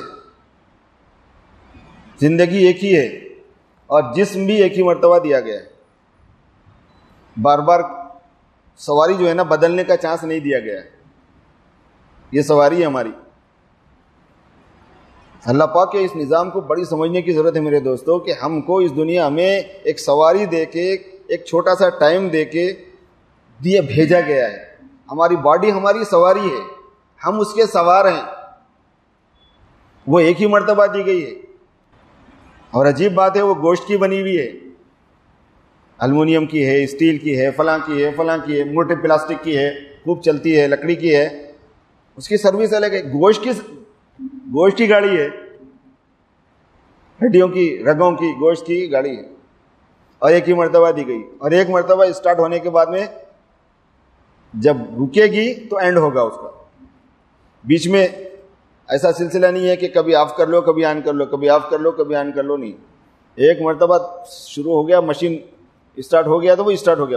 زندگی ایک ہی ہے اور جسم بھی ایک ہی مرتبہ دیا گیا ہے. بار بار سواری جو ہے نا بدلنے کا چانس نہیں دیا گیا ہے. یہ سواری ہے ہماری. اللہ پاک کے اس نظام کو بڑی سمجھنے کی ضرورت ہے میرے دوستوں, کہ ہم کو اس دنیا میں ایک سواری دے کے, ایک چھوٹا سا ٹائم دے کے بھیجا گیا ہے. ہماری باڈی ہماری سواری ہے, ہم اس کے سوار ہیں. وہ ایک ہی مرتبہ دی گئی ہے. اور عجیب بات ہے, وہ گوشت کی بنی ہوئی ہے, الومنیم کی ہے, اسٹیل کی ہے, فلاں کی ہے, فلاں کی ہے, موٹے پلاسٹک کی ہے, خوب چلتی ہے, لکڑی کی ہے, اس کی سروس الگ ہے. گوشت کی گاڑی ہے, ہڈیوں کی, رگوں کی, گوشت کی گاڑی ہے, اور ایک ہی مرتبہ دی گئی. اور ایک مرتبہ اسٹارٹ ہونے کے بعد میں جب رکے گی تو اینڈ ہوگا اس کا. بیچ میں ایسا سلسلہ نہیں ہے کہ کبھی آف کر لو, کبھی آن کر لو, کبھی آف کر لو, کبھی آن کر لو, نہیں. ایک مرتبہ شروع ہو گیا, مشین اسٹارٹ ہو گیا تو وہ اسٹارٹ ہو گیا.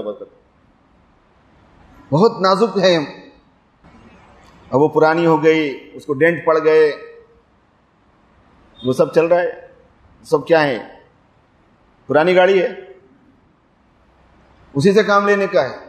بہت نازک ہے. اب وہ پرانی ہو گئی, اس کو ڈینٹ پڑ گئے, وہ سب چل رہا ہے. سب کیا ہے؟ پرانی گاڑی ہے, اسی سے کام لینے کا ہے.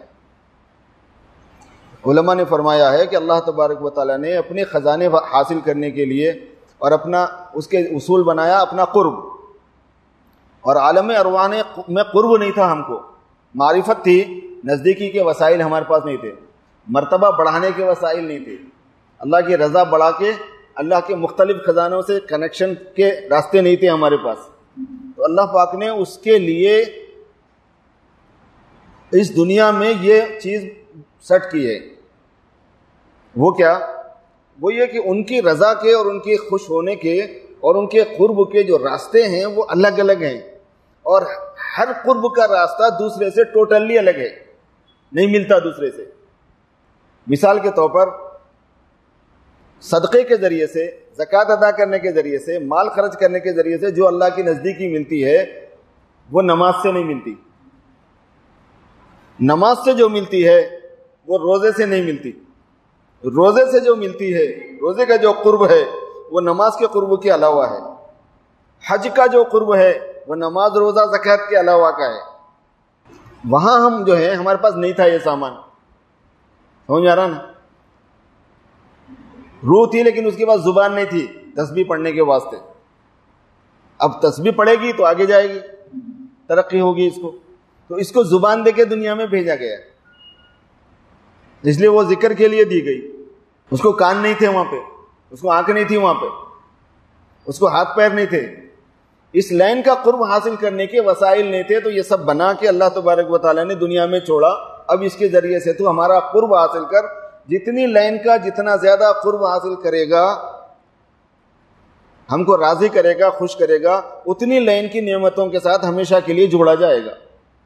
علماء نے فرمایا ہے کہ اللہ تبارک و تعالیٰ نے اپنے خزانے حاصل کرنے کے لیے اور اس کے اصول بنایا اپنا قرب. اور عالم ارواح میں قرب نہیں تھا, ہم کو معرفت تھی, نزدیکی کے وسائل ہمارے پاس نہیں تھے, مرتبہ بڑھانے کے وسائل نہیں تھے, اللہ کی رضا بڑھا کے اللہ کے مختلف خزانوں سے کنیکشن کے راستے نہیں تھے ہمارے پاس. تو اللہ پاک نے اس کے لیے اس دنیا میں یہ چیز سیٹ کی ہے. وہ کیا؟ وہ یہ کہ ان کی رضا کے اور ان کے خوش ہونے کے اور ان کے قرب کے جو راستے ہیں وہ الگ الگ ہیں, اور ہر قرب کا راستہ دوسرے سے ٹوٹلی الگ ہے, نہیں ملتا دوسرے سے. مثال کے طور پر صدقے کے ذریعے سے, زکوٰۃ ادا کرنے کے ذریعے سے, مال خرچ کرنے کے ذریعے سے جو اللہ کی نزدیکی ملتی ہے وہ نماز سے نہیں ملتی. نماز سے جو ملتی ہے وہ روزے سے نہیں ملتی. روزے سے جو ملتی ہے, روزے کا جو قرب ہے وہ نماز کے قرب کے علاوہ ہے. حج کا جو قرب ہے وہ نماز, روزہ, زکوٰۃ کے علاوہ کا ہے. وہاں ہم جو ہے ہمارے پاس نہیں تھا یہ سامان. سمجھ آ رہا نا؟ روح تھی لیکن اس کے پاس زبان نہیں تھی تسبیح پڑھنے کے واسطے. اب تسبیح پڑھے گی تو آگے جائے گی, ترقی ہوگی اس کو. تو اس کو زبان دے کے دنیا میں بھیجا گیا, اس لیے وہ ذکر کے لیے دی گئی. اس کو کان نہیں تھے وہاں پہ, اس کو آنکھ نہیں تھی وہاں پہ, اس کو ہاتھ پیر نہیں تھے. اس لائن کا قرب حاصل کرنے کے وسائل نہیں تھے, تو یہ سب بنا کے اللہ تبارک و تعالیٰ نے دنیا میں چھوڑا. اب اس کے ذریعے سے تو ہمارا قرب حاصل کر, جتنی لائن کا جتنا زیادہ قرب حاصل کرے گا, ہم کو راضی کرے گا, خوش کرے گا, اتنی لائن کی نعمتوں کے ساتھ ہمیشہ کے لیے جوڑا جائے گا.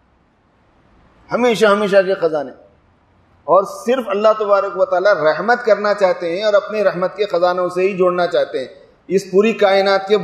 ہمیشہ ہمیشہ کے خزانے. اور صرف اللہ تبارک و تعالیٰ رحمت کرنا چاہتے ہیں اور اپنی رحمت کے خزانوں سے ہی جوڑنا چاہتے ہیں. اس پوری کائنات کے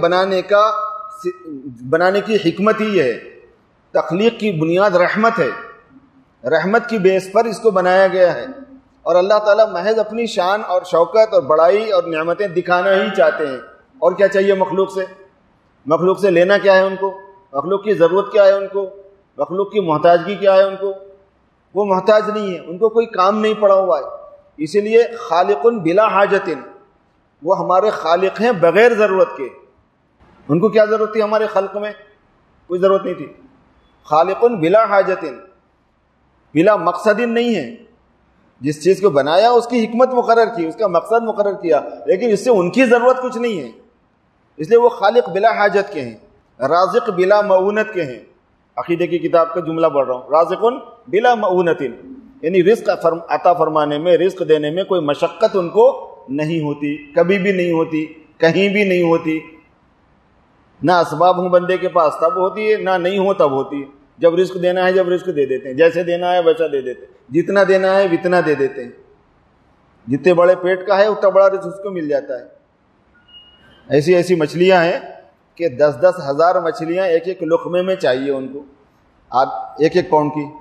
بنانے کی حکمت ہی ہے. تخلیق کی بنیاد رحمت ہے, رحمت کی بیس پر اس کو بنایا گیا ہے. اور اللہ تعالیٰ محض اپنی شان اور شوکت اور بڑائی اور نعمتیں دکھانا ہی چاہتے ہیں. اور کیا چاہیے مخلوق سے؟ مخلوق سے لینا کیا ہے ان کو؟ مخلوق کی ضرورت کیا ہے ان کو؟ مخلوق کی محتاجگی کیا ہے ان کو؟ وہ محتاج نہیں ہے, ان کو کوئی کام نہیں پڑا ہوا ہے. اسی لیے خالق بلا حاجت, وہ ہمارے خالق ہیں بغیر ضرورت کے. ان کو کیا ضرورت تھی؟ ہمارے خلق میں کوئی ضرورت نہیں تھی. خالق بلا حاجت, بلا مقصد نہیں ہے. جس چیز کو بنایا اس کی حکمت مقرر کی, اس کا مقصد مقرر کیا, لیکن اس سے ان کی ضرورت کچھ نہیں ہے. اس لیے وہ خالق بلا حاجت کے ہیں, رازق بلا معونت کے ہیں. عقیدے کی کتاب کا جملہ پڑھ رہا ہوں, رازق بلا معونت, یعنی رزق عطا فرمانے میں, رزق دینے میں کوئی مشقت ان کو نہیں ہوتی, کبھی بھی نہیں ہوتی, کہیں بھی نہیں ہوتی. نہ اسباب ہوں بندے کے پاس تب ہوتی ہے, نہ نہیں ہو تب ہوتی ہے. جب رزق دینا ہے جب رزق دے دیتے ہیں, جیسے دینا ہے ویسا دے دیتے ہیں, جتنا دینا ہے اتنا دے دیتے ہیں. جتنے بڑے پیٹ کا ہے اتنا بڑا رزق اس کو مل جاتا ہے. ایسی ایسی مچھلیاں ہیں کہ 10,000 مچھلیاں ایک ایک لقمے میں چاہیے ان کو، ایک ایک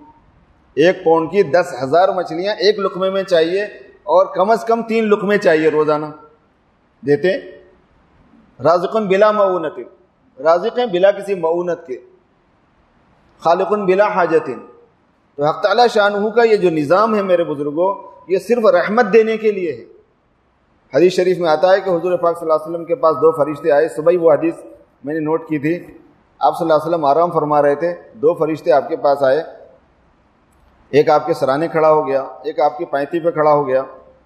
پاؤنڈ کی 10,000 مچھلیاں ایک لقمے میں چاہیے، اور کم از کم 3 لقمے چاہیے روزانہ دیتے ہیں۔ رازقن بلا معونت، رازق ہیں بلا کسی معونت کے، خالقن بلا حاجت۔ تو حق تعالی شانہ کا یہ جو نظام ہے میرے بزرگوں، یہ صرف رحمت دینے کے لیے ہے۔ حدیث شریف میں آتا ہے کہ حضور پاک صلی اللہ علیہ وسلم کے پاس 2 فرشتے آئے، صبح ہی وہ حدیث میں نے نوٹ کی تھی، آپ صلی اللہ علیہ وسلم آرام فرما رہے تھے، 2 فرشتے آپ کے پاس آئے، ایک آپ کے سرانے کھڑا ہو گیا، ایک آپ کی پینتی پہ کھڑا ہو گیا۔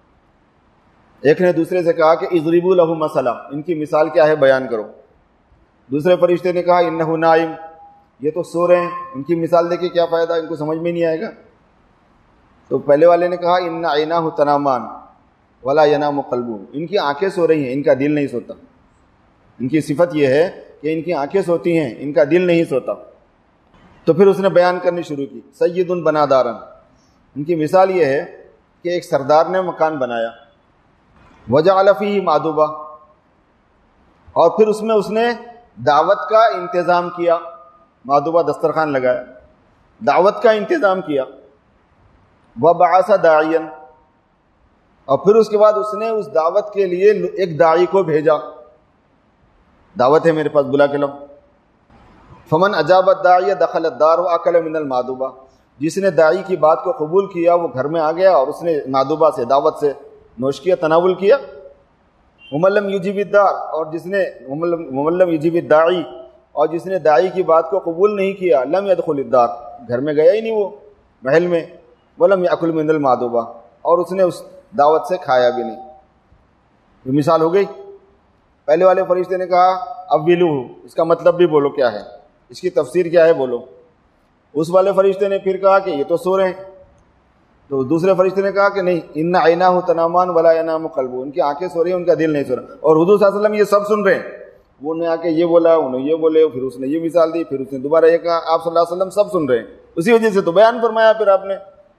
ایک نے دوسرے سے کہا کہ اضربوا لہ مثلا، ان کی مثال کیا ہے بیان کرو۔ دوسرے فرشتے نے کہا انہ نائم، یہ تو سو رہے ہیں، ان کی مثال دے کے کیا فائدہ، ان کو سمجھ میں نہیں آئے گا۔ تو پہلے والے نے کہا ان عیناہ تنامان ولا ینام قلبہ، ان کی آنکھیں سو رہی ہیں، ان کا دل نہیں سوتا۔ ان کی صفت یہ ہے کہ ان کی آنکھیں سوتی ہیں، ان کا دل نہیں سوتا۔ تو پھر اس نے بیان کرنی شروع کی، سید بنا دارن، ان کی مثال یہ ہے کہ ایک سردار نے مکان بنایا، وجعل فیہ مادوبہ، اور پھر اس میں اس نے دعوت کا انتظام کیا، مادوبہ دسترخوان لگایا، دعوت کا انتظام کیا، وبعث داعیا، اور پھر اس کے بعد اس نے اس دعوت کے لیے ایک داعی کو بھیجا، دعوت ہے میرے پاس، بلا کے لاؤ۔ فمن اجاب الداعی دخل الدار واکل من المادوبہ، جس نے داعی کی بات کو قبول کیا وہ گھر میں آ گیا اور اس نے مادوبہ سے، دعوت سے نوش کیا، تناول کیا۔ ومن لم یجب الدار، اور جس نے ومن لم یجب الداعی، اور جس نے داعی کی بات کو قبول نہیں کیا، لم يدخل الدار، گھر میں گیا ہی نہیں وہ محل میں، ولم یاکل من المادوبہ، اور اس نے اس دعوت سے کھایا بھی نہیں۔ یہ مثال ہو گئی۔ پہلے والے فرشتے نے کہا اولوہ، اس کا مطلب بھی بولو کیا ہے، اس کی تفسیر کیا ہے بولو۔ اس والے فرشتے نے پھر کہا کہ یہ تو سو رہے ہیں، تو دوسرے فرشتے نے کہا کہ نہیں، ان عیناہ تنامان ولا ینام قلبہ، ان کی آنکھیں سو رہی ہیں، ان کا دل نہیں سو رہا۔ اور حضور صلی اللہ علیہ وسلم یہ سب سن رہے ہیں، وہ نے آ کے یہ بولا، انہوں یہ بولے، پھر اس نے یہ مثال دی، پھر اس نے دوبارہ یہ کہا، آپ صلی اللہ علیہ وسلم سب سن رہے ہیں، اسی وجہ سے تو بیان فرمایا پھر آپ نے۔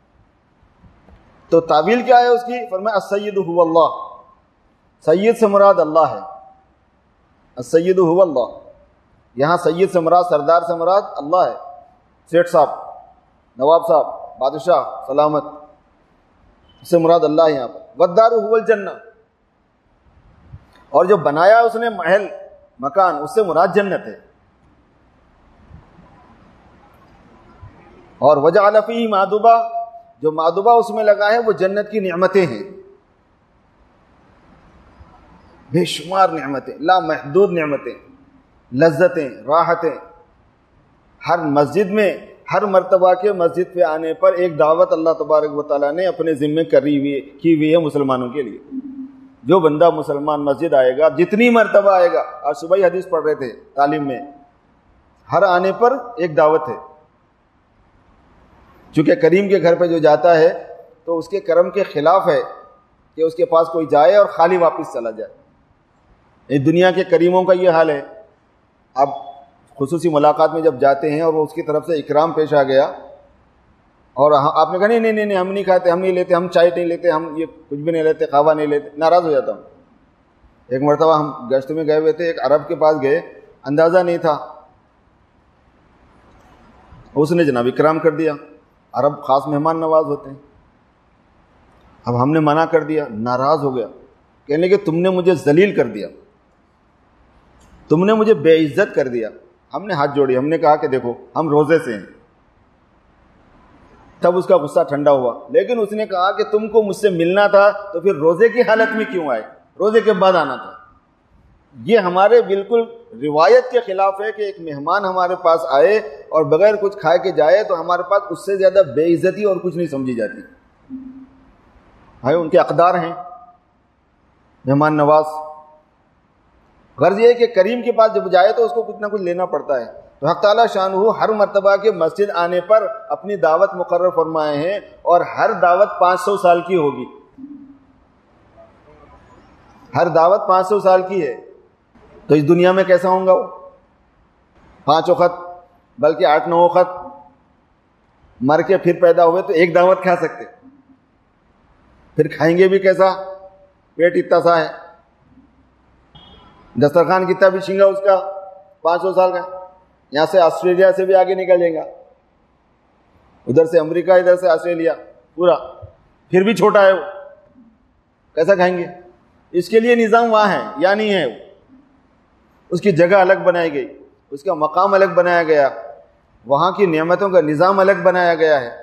تو تعویل کیا ہے اس کی؟ فرمایا السید هو اللہ، سید سے مراد اللہ ہے، السید هو اللہ، یہاں سید سے مراد، سردار سے مراد اللہ ہے، سیٹھ صاحب، نواب صاحب، بادشاہ، سلامت، اس سے مراد اللہ ہے یہاں پر۔ والدار هو الجنہ، اور جو بنایا اس نے محل، مکان، اس سے مراد جنت ہے۔ اور وجعل فیہ مادوبہ، جو مادوبہ اس میں لگا ہے وہ جنت کی نعمتیں ہیں، بے شمار نعمتیں، لا محدود نعمتیں، لذتیں، راحتیں۔ ہر مسجد میں، ہر مرتبہ کے مسجد پہ آنے پر ایک دعوت اللہ تبارک و تعالیٰ نے اپنے ذمے کی ہوئی ہے مسلمانوں کے لیے۔ جو بندہ مسلمان مسجد آئے گا، جتنی مرتبہ آئے گا، اور صبح ہی حدیث پڑھ رہے تھے تعلیم میں، ہر آنے پر ایک دعوت ہے۔ چونکہ کریم کے گھر پہ جو جاتا ہے تو اس کے کرم کے خلاف ہے کہ اس کے پاس کوئی جائے اور خالی واپس چلا جائے۔ اس دنیا کے کریموں کا یہ حال ہے۔ اب خصوصی ملاقات میں جب جاتے ہیں اور وہ اس کی طرف سے اکرام پیش آ گیا اور آپ نے کہا نہیں ہم نہیں کھاتے، ہم نہیں لیتے، ہم چائے نہیں لیتے، ہم یہ کچھ بھی نہیں لیتے، قہوہ نہیں لیتے، ناراض ہو جاتا ہوں۔ ایک مرتبہ ہم گشت میں گئے ہوئے تھے، ایک عرب کے پاس گئے، اندازہ نہیں تھا، اس نے جناب اکرام کر دیا۔ عرب خاص مہمان نواز ہوتے ہیں۔ اب ہم نے منع کر دیا، ناراض ہو گیا، کہنے کہ تم نے مجھے ذلیل کر دیا، تم نے مجھے بے عزت کر دیا۔ ہم نے ہاتھ جوڑی، ہم نے کہا کہ دیکھو ہم روزے سے ہیں۔ تب اس کا غصہ ٹھنڈا ہوا، لیکن اس نے کہا کہ تم کو مجھ سے ملنا تھا تو پھر روزے کی حالت میں کیوں آئے، روزے کے بعد آنا تھا۔ یہ ہمارے بالکل روایت کے خلاف ہے کہ ایک مہمان ہمارے پاس آئے اور بغیر کچھ کھائے کے جائے تو ہمارے پاس اس سے زیادہ بے عزتی اور کچھ نہیں سمجھی جاتی۔ بھائی ان کے اقدار ہیں مہمان نواز۔ غرض یہ ہے کہ کریم کے پاس جب جائے تو اس کو کچھ نہ کچھ لینا پڑتا ہے۔ تو حق تعالیٰ شانہ ہر مرتبہ کے مسجد آنے پر اپنی دعوت مقرر فرمائے ہیں، اور ہر دعوت 500 سال کی ہوگی، ہر دعوت 500 سال کی ہے۔ تو اس دنیا میں کیسا ہوں گا وہ؟ 5 وقت بلکہ 8-9 وقت مر کے پھر پیدا ہوئے تو ایک دعوت کھا سکتے، پھر کھائیں گے بھی کیسا، پیٹ اتنا سا ہے۔ دسترخوان کتنا بھی چھینگا اس کا 500 سال کا. یہاں سے آسٹریلیا سے بھی آگے نکل جائے گا, ادھر سے امریکہ, ادھر سے آسٹریلیا, پورا پھر بھی چھوٹا ہے وہ, کیسا کھائیں گے؟ اس کے لیے نظام وہاں ہے یا نہیں ہے؟ اس کی جگہ الگ بنائی گئی, اس کا مقام الگ بنایا گیا, وہاں کی نعمتوں کا نظام الگ بنایا گیا ہے.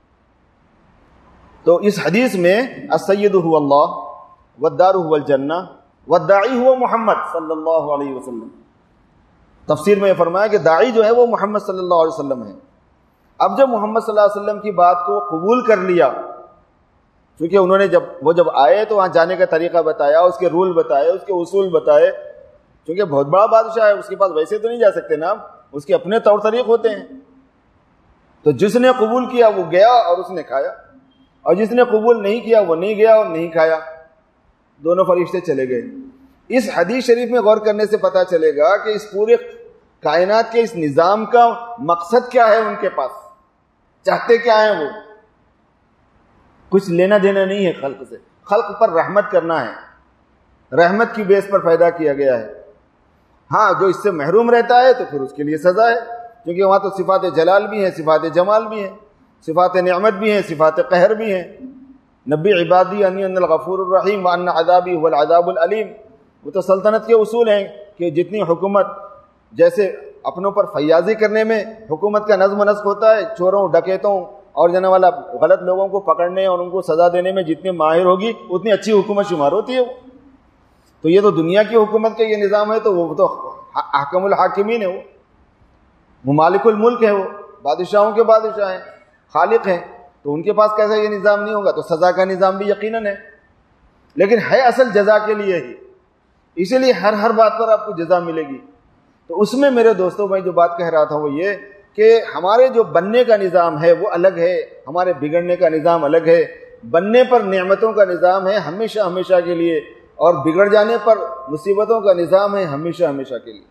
تو اس حدیث میں السید هو اللہ والدار هو الجنہ والداعی هو محمد صلی اللہ علیہ وسلم. تفسیر میں یہ فرمایا کہ داعی جو ہے وہ محمد صلی اللہ علیہ وسلم ہے. اب جب محمد صلی اللہ علیہ وسلم کی بات کو قبول کر لیا, کیونکہ انہوں نے جب آئے تو وہاں جانے کا طریقہ بتایا, اس کے رول بتائے, اس کے اصول بتائے, کیونکہ بہت بڑا بادشاہ ہے, اس کے پاس ویسے تو نہیں جا سکتے نا, اس کے اپنے طور طریق ہوتے ہیں. تو جس نے قبول کیا وہ گیا اور اس نے کھایا, اور جس نے قبول نہیں کیا وہ نہیں گیا اور نہیں کھایا. دونوں فرشتے چلے گئے. اس حدیث شریف میں غور کرنے سے پتہ چلے گا کہ اس پورے کائنات کے اس نظام کا مقصد کیا ہے, ان کے پاس چاہتے کیا ہیں. وہ کچھ لینا دینا نہیں ہے خلق سے, خلق پر رحمت کرنا ہے, رحمت کی بیس پر پیدا کیا گیا ہے. ہاں جو اس سے محروم رہتا ہے تو پھر اس کے لیے سزا ہے, کیونکہ وہاں تو صفات جلال بھی ہیں, صفات جمال بھی ہیں, صفات نعمت بھی ہیں, صفات قہر بھی ہیں. نبی عبادی انی ان الغفور الرحیم وان عذابی هو العذاب العلیم. وہ تو سلطنت کے اصول ہیں کہ جتنی حکومت, جیسے اپنوں پر فیاضی کرنے میں حکومت کا نظم و نسق ہوتا ہے, چوروں ڈکیتوں اور جانے والا غلط لوگوں کو پکڑنے اور ان کو سزا دینے میں جتنی ماہر ہوگی اتنی اچھی حکومت شمار ہوتی ہے. تو یہ تو دنیا کی حکومت کا یہ نظام ہے, تو وہ تو حاکم الحاکمین ہے, وہ مالک الملک ہے, وہ بادشاہوں کے بادشاہ ہیں, خالق ہیں. تو ان کے پاس کیسا یہ نظام نہیں ہوگا؟ تو سزا کا نظام بھی یقیناً ہے, لیکن ہے اصل جزا کے لیے ہی, اسی لیے ہر بات پر آپ کو جزا ملے گی. تو اس میں میرے دوستوں میں جو بات کہہ رہا تھا وہ یہ کہ ہمارے جو بننے کا نظام ہے وہ الگ ہے, ہمارے بگڑنے کا نظام الگ ہے. بننے پر نعمتوں کا نظام ہے ہمیشہ ہمیشہ کے لیے, اور بگڑ جانے پر مصیبتوں کا نظام ہے ہمیشہ ہمیشہ کے لیے,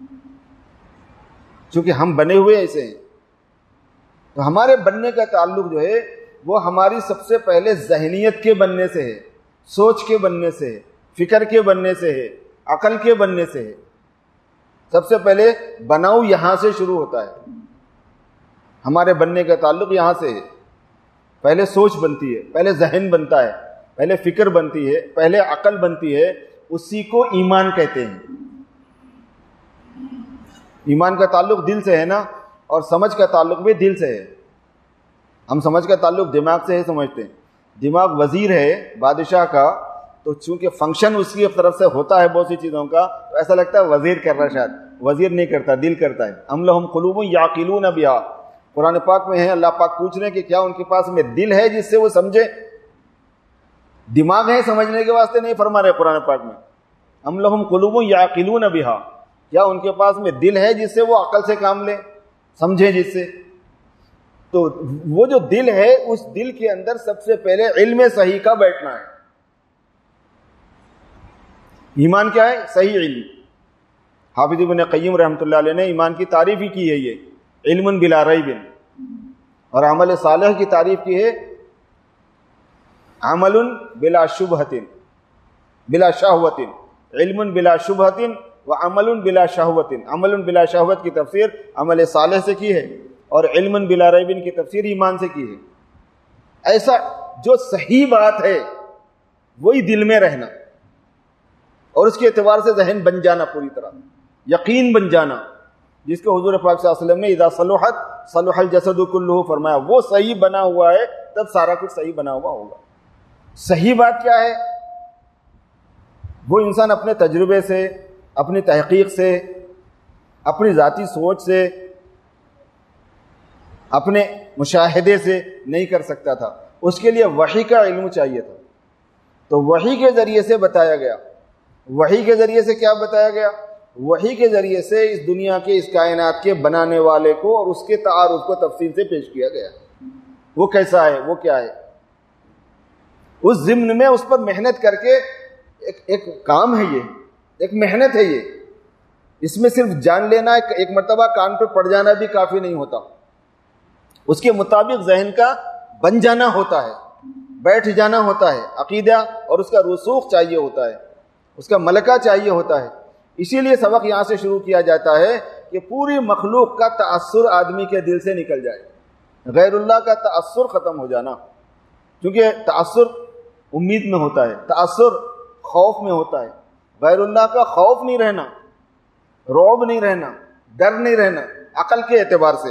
چونکہ ہم بنے ہوئے ایسے ہیں. تو ہمارے بننے کا تعلق جو ہے وہ ہماری سب سے پہلے ذہنیت کے بننے سے ہے, سوچ کے بننے سے ہے, فکر کے بننے سے ہے, عقل کے بننے سے ہے. سب سے پہلے بناؤ یہاں سے شروع ہوتا ہے, ہمارے بننے کا تعلق یہاں سے ہے. پہلے سوچ بنتی ہے, پہلے ذہن بنتا ہے, پہلے فکر بنتی ہے, پہلے عقل بنتی ہے, اسی کو ایمان کہتے ہیں. ایمان کا تعلق دل سے ہے نا, اور سمجھ کا تعلق بھی دل سے ہے. ہم سمجھ کا تعلق دماغ سے ہے سمجھتے ہیں. دماغ وزیر ہے بادشاہ کا, تو چونکہ فنکشن اس کی طرف سے ہوتا ہے بہت سی چیزوں کا, تو ایسا لگتا ہے وزیر کر رہا ہے, شاید وزیر نہیں کرتا, دل کرتا ہے. ام لہم قلوب یعقلون بہا, قرآن پاک میں ہے. اللہ پاک پوچھ رہے ہیں کہ کیا ان کے پاس میں دل ہے جس سے وہ سمجھے؟ دماغ ہے سمجھنے کے واسطے نہیں فرما رہے قرآن پاک میں. ام لہم قلوب یعقلون بہا, کیا ان کے پاس میں دل ہے جس سے وہ عقل سے کام لیں, سمجھیں جس سے؟ تو وہ جو دل ہے, اس دل کے اندر سب سے پہلے علم صحیح کا بیٹھنا ہے. ایمان کیا ہے؟ صحیح علم. حافظ ابن قیم رحمۃ اللہ علیہ نے ایمان کی تعریف ہی کی ہے, یہ علم بلا ریب, اور عمل صالح کی تعریف کی ہے عمل بلا شبہۃ بلا شہوۃ, علم بلا شبہۃ وعمل بلا شہوۃ. عمل بلا شہوت کی تفسیر عمل صالح سے کی ہے, اور علم بلا ریب کی تفسیر ایمان سے کی ہے. ایسا جو صحیح بات ہے وہی دل میں رہنا, اور اس کے اعتبار سے ذہن بن جانا, پوری طرح یقین بن جانا, جس کو حضور پاک صلی اللہ علیہ وسلم نے اذا صلحت صلح الجسد کلہ فرمایا. وہ صحیح بنا ہوا ہے تب سارا کچھ صحیح بنا ہوا ہوگا. صحیح بات کیا ہے؟ وہ انسان اپنے تجربے سے, اپنی تحقیق سے, اپنی ذاتی سوچ سے, اپنے مشاہدے سے نہیں کر سکتا تھا. اس کے لیے وحی کا علم چاہیے تھا. تو وحی کے ذریعے سے بتایا گیا. وحی کے ذریعے سے کیا بتایا گیا؟ وحی کے ذریعے سے اس دنیا کے, اس کائنات کے بنانے والے کو اور اس کے تعارف کو تفصیل سے پیش کیا گیا. وہ کیسا ہے, وہ کیا ہے. اس ضمن میں اس پر محنت کر کے, ایک کام ہے یہ, ایک محنت ہے یہ. اس میں صرف جان لینا, ایک مرتبہ کان پہ پڑ جانا بھی کافی نہیں ہوتا. اس کے مطابق ذہن کا بن جانا ہوتا ہے, بیٹھ جانا ہوتا ہے. عقیدہ اور اس کا رسوخ چاہیے ہوتا ہے, اس کا ملکہ چاہیے ہوتا ہے. اسی لیے سبق یہاں سے شروع کیا جاتا ہے کہ پوری مخلوق کا تأثر آدمی کے دل سے نکل جائے، غیر اللہ کا تأثر ختم ہو جانا، کیونکہ تأثر امید میں ہوتا ہے، تأثر خوف میں ہوتا ہے، غیر اللہ کا خوف نہیں رہنا، رعب نہیں رہنا، ڈر نہیں رہنا، عقل کے اعتبار سے،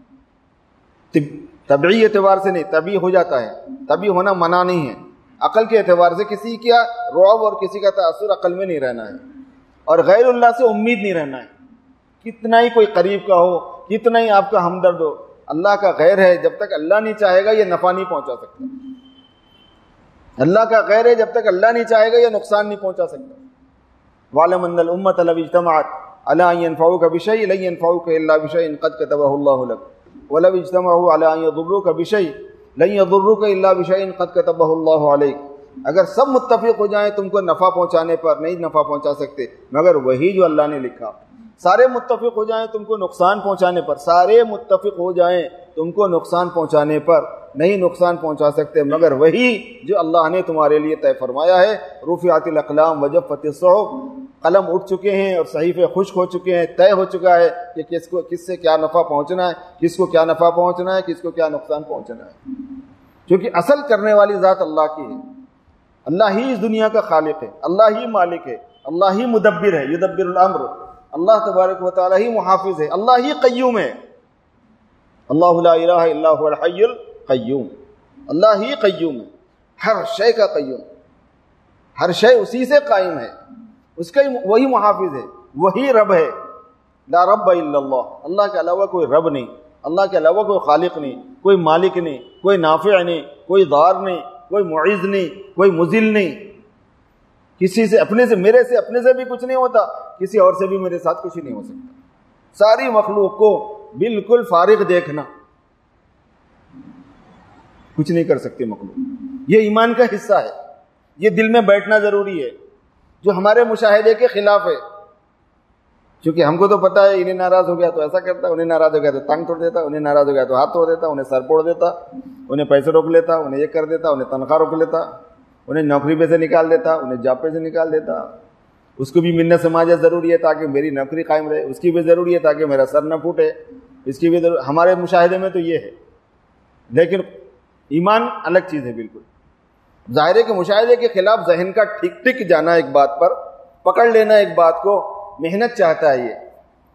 طبعی اعتبار سے نہیں، طبعی ہو جاتا ہے، طبعی ہونا منع نہیں ہے، عقل کے اعتبار سے کسی کا رعب اور کسی کا تأثر عقل میں نہیں رہنا ہے، اور غیر اللہ سے امید نہیں رہنا ہے، کتنا ہی کوئی قریب کا ہو، کتنا ہی آپ کا ہمدرد ہو، اللہ کا غیر ہے، جب تک اللہ نہیں چاہے گا یہ نفع نہیں پہنچا سکتا، اللہ کا غیر ہے، جب تک اللہ نہیں چاہے گا یہ نقصان نہیں پہنچا سکتا۔ وَاعْلَمْ أَنَّ الْأُمَّةَ لَوْ اجْتَمَعَتْ عَلَىٰ أَن يَنفَعُوكَ بِشَيْءٍ لَن يَنفَعُوكَ إِلَّا بِشَيْءٍ قَدْ كَتَبَهُ اللَّهُ لَكَ وَلَوْ اجْتَمَعُوا عَلَىٰ أَن يَضُرُّوكَ بِشَيْءٍ لَن يَضُرُّوكَ إِلَّا بِشَيْءٍ قَدْ كَتَبَهُ اللَّهُ عَلَيْكَ، اگر سب متفق ہو جائیں تم کو نفع پہنچانے پر، نہیں نفع پہنچا سکتے مگر وہی جو اللہ نے لکھا، سارے متفق ہو جائیں تم کو نقصان پہنچانے پر، سارے متفق ہو جائیں تم کو نقصان پہنچانے پر، نہیں نقصان پہنچا سکتے مگر وہی جو اللہ نے تمہارے لیے طے فرمایا ہے۔ رفعت الاقلام وجفت الصحف، قلم اٹھ چکے ہیں اور صحیفے خشک ہو چکے ہیں، طے ہو چکا ہے کہ کس سے کیا نفع پہنچنا ہے، کس کو کیا نفع پہنچنا ہے، کس کو کیا نقصان پہنچنا ہے، کیونکہ اصل کرنے والی ذات اللہ کی ہے، اللہ ہی اس دنیا کا خالق ہے، اللہ ہی مالک ہے، اللہ ہی مدبر ہے، یدبر الامر، اللہ تبارک و تعالی ہی محافظ ہے، اللہ ہی قیوم ہے، اللہ لا الہ الا هو الحی القیوم، اللہ ہی قیوم ہے، ہر شے کا قیوم، ہر شے اسی سے قائم ہے، اس کا وہی محافظ ہے، وہی رب ہے، لا رب الا اللہ، اللہ کے علاوہ کوئی رب نہیں، اللہ کے علاوہ کوئی خالق نہیں، کوئی مالک نہیں، کوئی نافع نہیں، کوئی ضار نہیں، کوئی معز نہیں، کوئی مذل نہیں، کسی سے اپنے سے، میرے سے اپنے سے بھی کچھ نہیں ہوتا، کسی اور سے بھی میرے ساتھ کچھ نہیں ہو سکتا، ساری مخلوق کو بالکل فارغ دیکھنا، کچھ نہیں کر سکتی مخلوق، یہ ایمان کا حصہ ہے، یہ دل میں بیٹھنا ضروری ہے، جو ہمارے مشاہدے کے خلاف ہے، کیونکہ ہم کو تو پتا ہے انہیں ناراض ہو گیا تو ایسا کرتا، انہیں ناراض ہو گیا تو ٹانگ توڑ دیتا، انہیں ناراض ہو گیا تو ہاتھ توڑ دیتا، انہیں سر پھوڑ دیتا، انہیں پیسے روک لیتا، انہیں یہ کر دیتا، انہیں تنخواہ روک لیتا، انہیں نوکری پہ سے نکال دیتا، انہیں جاب پہ سے نکال دیتا، اس کو بھی منت سماجت ضروری ہے تاکہ میری نوکری قائم رہے، اس کی بھی ضروری ہے تاکہ میرا سر نہ پھوٹے، اس کی بھی ضروری، ہمارے مشاہدے میں تو یہ ہے، لیکن ایمان الگ چیز ہے بالکل، ظاہر ہے کہ مشاہدے کے خلاف ذہن کا ٹک جانا، ایک بات پر پکڑ لینا، ایک بات کو محنت چاہتا ہے، یہ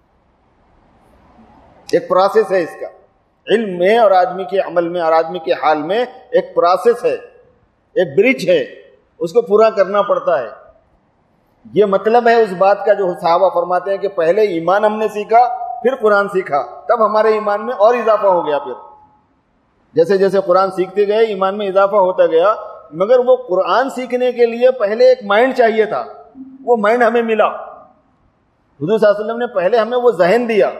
ایک پروسیس ہے، اس کا علم میں اور آدمی کے عمل میں اور آدمی کے حال میں ایک پروسیس ہے، ایک برج ہے، اس کو پورا کرنا پڑتا ہے۔ یہ مطلب ہے اس بات کا جو صحابہ فرماتے ہیں کہ پہلے ایمان ہم نے سیکھا، پھر قرآن سیکھا، تب ہمارے ایمان میں اور اضافہ ہو گیا، پھر جیسے جیسے قرآن سیکھتے گئے ایمان میں اضافہ ہوتا گیا، مگر وہ قرآن سیکھنے کے لیے پہلے ایک مائنڈ چاہیے تھا، وہ مائنڈ ہمیں ملا، حضور صلی اللہ علیہ وسلم نے پہلے ہمیں وہ ذہن دیا۔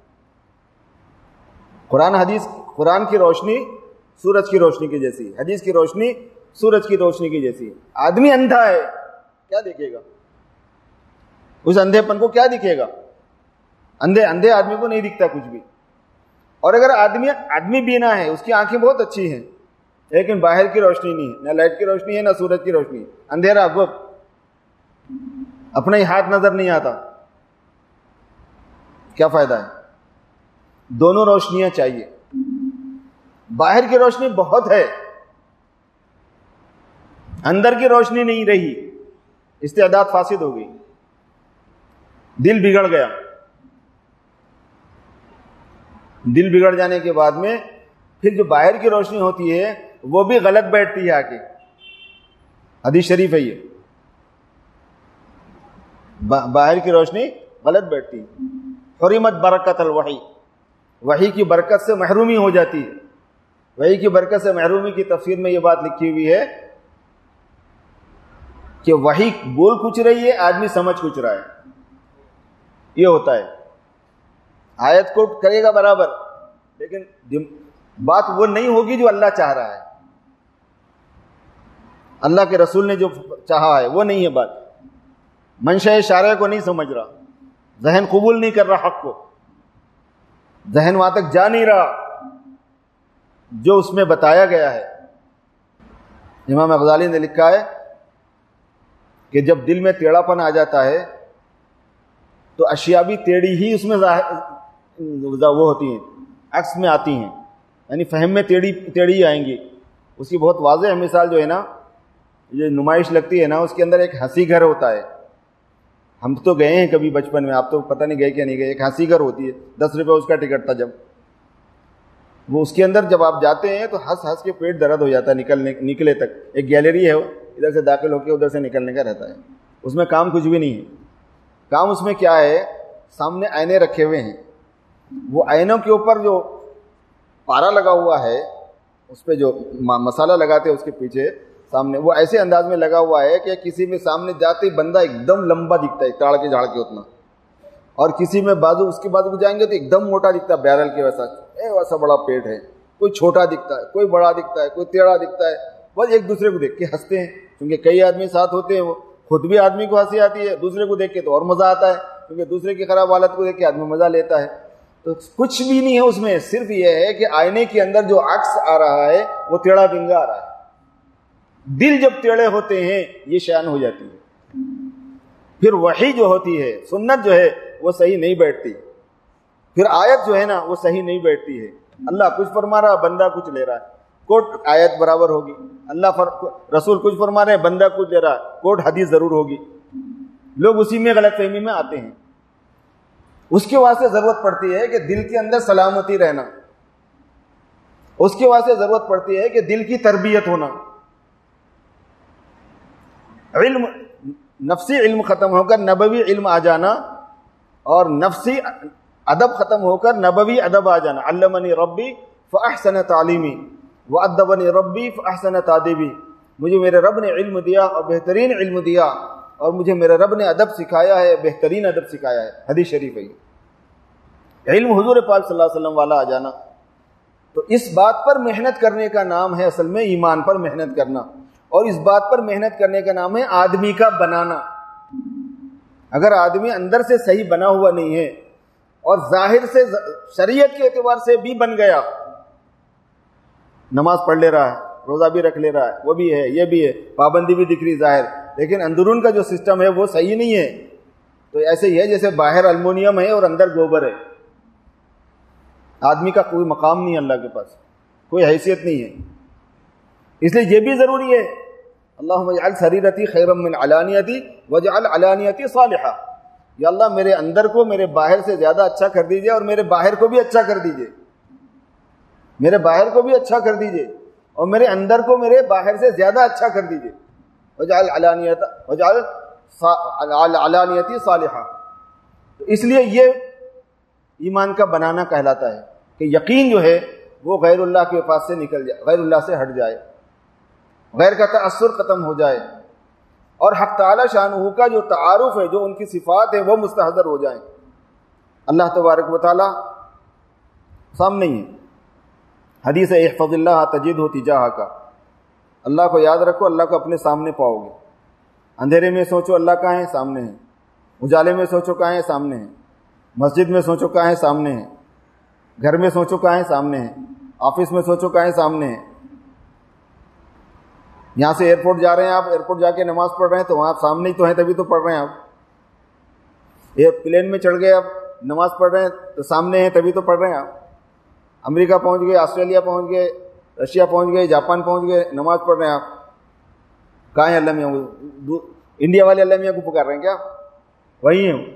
قرآن حدیث، قرآن کی روشنی سورج کی روشنی کی جیسی، حدیث کی روشنی سورج کی روشنی کی جیسی۔ آدمی اندھا ہے، کیا دیکھے گا؟ اس اندھے پن کو کیا دکھے گا؟ اندھے آدمی کو نہیں دکھتا کچھ بھی۔ اور اگر آدمی بینا ہے، اس کی آنکھیں بہت اچھی ہیں لیکن باہر کی روشنی نہیں ہے، نہ لائٹ کی روشنی ہے نہ سورج کی روشنی ہے، اندھیرا گپ، اپنا ہی ہاتھ نظر نہیں آتا، کیا فائدہ ہے؟ دونوں روشنیاں چاہیے، باہر کی روشنی بہت ہے، اندر کی روشنی نہیں رہی، استعداد فاسد ہو گئی، دل بگڑ گیا، دل بگڑ جانے کے بعد میں پھر جو باہر کی روشنی ہوتی ہے وہ بھی غلط بیٹھتی ہے آ کے، حدیث شریف ہے یہ، باہر کی روشنی غلط بیٹھتی ہے۔ حرمت برکت الوحی، وحی کی برکت سے محرومی ہو جاتی ہے۔ وحی کی برکت سے محرومی کی تفسیر میں یہ بات لکھی ہوئی ہے کہ وحی بول کچھ رہی ہے، آدمی سمجھ کچھ رہا ہے، یہ ہوتا ہے۔ آیت کو کرے گا برابر لیکن بات وہ نہیں ہوگی جو اللہ چاہ رہا ہے، اللہ کے رسول نے جو چاہا ہے وہ نہیں ہے بات، منشاء شارع کو نہیں سمجھ رہا، ذہن قبول نہیں کر رہا حق کو، ذہن وہاں تک جا نہیں رہا جو اس میں بتایا گیا ہے۔ امام غزالی نے لکھا ہے کہ جب دل میں ٹیڑھا پن آ جاتا ہے تو اشیاء بھی ٹیڑھی ہی اس میں وہ ہوتی ہیں، عکس میں آتی ہیں، یعنی فہم میں ٹیڑھی آئیں گی۔ اس کی بہت واضح مثال جو ہے نا، یہ نمائش لگتی ہے نا، اس کے اندر ایک ہنسی گھر ہوتا ہے۔ ہم تو گئے ہیں کبھی بچپن میں، آپ تو پتہ نہیں گئے کیا نہیں گئے۔ ایک ہنسی گھر ہوتی ہے، 10 روپے اس کا ٹکٹ تھا جب، وہ اس کے اندر جب آپ جاتے ہیں تو ہنس ہنس کے پیٹ درد ہو جاتا ہے نکلے تک۔ ایک گیلری ہے، ادھر سے داخل ہو کے ادھر سے نکلنے کا رہتا ہے۔ اس میں کام کچھ بھی نہیں ہے۔ کام اس میں کیا ہے، سامنے آئینے رکھے ہوئے ہیں، وہ آئینوں کے اوپر جو پارا لگا ہوا ہے، اس پہ جو مسالہ لگاتے ہیں اس کے پیچھے سامنے، وہ ایسے انداز میں لگا ہوا ہے کہ کسی میں سامنے جاتے ہی بندہ ایک دم لمبا دکھتا ہے، تاڑ کے جھاڑ کے اتنا، اور کسی میں بازو اس کے بازو کو جائیں گے تو ایک دم موٹا دکھتا ہے، بیرل کے ویسا بڑا پیٹ ہے۔ کوئی چھوٹا دکھتا ہے، کوئی بڑا دکھتا ہے، کوئی ٹیڑھا دکھتا ہے۔ بس ایک دوسرے کو دیکھ کے ہنستے ہیں، کیونکہ کئی آدمی ساتھ ہوتے ہیں، وہ خود بھی آدمی کو ہنسی آتی ہے، دوسرے کو دیکھ کے تو اور مزہ آتا ہے، کیونکہ دوسرے کی خراب حالت کو دیکھ کے آدمی مزہ لیتا ہے۔ تو کچھ بھی نہیں ہے اس میں، صرف یہ ہے کہ آئینے کے اندر جو عکس آ رہا ہے وہ ٹیڑھا بنگا آ رہا ہے۔ دل جب ٹیڑھے ہوتے ہیں یہ شان ہو جاتی ہے، پھر وحی جو ہوتی ہے، سنت جو ہے وہ صحیح نہیں بیٹھتی، پھر آیت جو ہے نا وہ صحیح نہیں بیٹھتی ہے۔ اللہ کچھ فرما رہا، بندہ کچھ لے رہا ہے، کوٹ آیت برابر ہوگی، رسول کچھ فرما رہے ہیں، بندہ کچھ لے رہا ہے، کوٹ حدیث ضرور ہوگی۔ لوگ اسی میں غلط فہمی میں آتے ہیں۔ اس کے واسطے ضرورت پڑتی ہے کہ دل کے اندر سلامتی رہنا، اس کے واسطے ضرورت پڑتی ہے کہ دل کی تربیت ہونا، علم نفسی علم ختم ہو کر نبوی علم آ جانا، اور نفسی ادب ختم ہو کر نبوی ادب آ جانا۔ علمنی ربی فاحسن تعلیمی وادبنی ربی فاحسن تادیبی، مجھے میرے رب نے علم دیا اور بہترین علم دیا، اور مجھے میرے رب نے ادب سکھایا ہے، بہترین ادب سکھایا ہے۔ حدیث شریف ہے یہ۔ علم حضور پاک صلی اللہ علیہ وسلم والا آ جانا، تو اس بات پر محنت کرنے کا نام ہے اصل میں ایمان پر محنت کرنا، اور اس بات پر محنت کرنے کا نام ہے آدمی کا بنانا۔ اگر آدمی اندر سے صحیح بنا ہوا نہیں ہے اور ظاہر سے شریعت کے اعتبار سے بھی بن گیا، نماز پڑھ لے رہا ہے، روزہ بھی رکھ لے رہا ہے، وہ بھی ہے، یہ بھی ہے، پابندی بھی دکھ رہی ظاہر، لیکن اندرون کا جو سسٹم ہے وہ صحیح نہیں ہے، تو ایسے ہی ہے جیسے باہر المونیم ہے اور اندر گوبر ہے۔ آدمی کا کوئی مقام نہیں ہے، اللہ کے پاس کوئی حیثیت نہیں ہے۔ اس لیے یہ بھی ضروری ہے، اللہم اجعل سریرتی خیرا من علانیتی واجعل علانیتی صالحہ، یا اللہ میرے اندر کو میرے باہر سے زیادہ اچھا کر دیجئے، اور میرے باہر کو بھی اچھا کر دیجئے، میرے باہر کو بھی اچھا کر دیجئے، اور میرے اندر کو میرے باہر سے زیادہ اچھا کر دیجئے۔ واجعل علانیتی صالحہ، تو اس لیے یہ ایمان کا بنانا کہلاتا ہے کہ یقین جو ہے وہ غیر اللہ کے پاس سے نکل جائے، غیر اللہ سے ہٹ جائے، غیر کا تأثر ختم ہو جائے، اور حق تعالی شانہ کا جو تعارف ہے، جو ان کی صفات ہے، وہ مستحضر ہو جائیں۔ اللہ تبارک و تعالی سامنے ہی ہے، حدیث ہے احفظ اللہ تجدہ تجاہک، اللہ کو یاد رکھو، اللہ کو اپنے سامنے پاؤ گے۔ اندھیرے میں سوچو اللہ کہاں ہے، سامنے ہے۔ اجالے میں سوچو کہاں ہے، سامنے ہے۔ مسجد میں سوچو کہاں ہے، سامنے ہے۔ گھر میں سوچو کہاں ہے، سامنے ہے۔ آفس میں سوچو کہاں ہے، سامنے ہے۔ یہاں سے ایئرپورٹ جا رہے ہیں آپ، ایئرپورٹ جا کے نماز پڑھ رہے ہیں تو وہاں سامنے ہی تو ہیں، تبھی تو پڑھ رہے ہیں آپ۔ یہ پلین میں چڑھ گئے آپ، نماز پڑھ رہے ہیں تو سامنے ہیں، تبھی تو پڑھ رہے ہیں آپ۔ امریکہ پہنچ گئے، آسٹریلیا پہنچ گئے، رشیا پہنچ گئے، جاپان پہنچ گئے، نماز پڑھ رہے ہیں آپ۔ کہاں ہیں اللہ میاں؟ انڈیا والے اللہ میاں کو پکار رہے ہیں کیا؟ وہی ہیں۔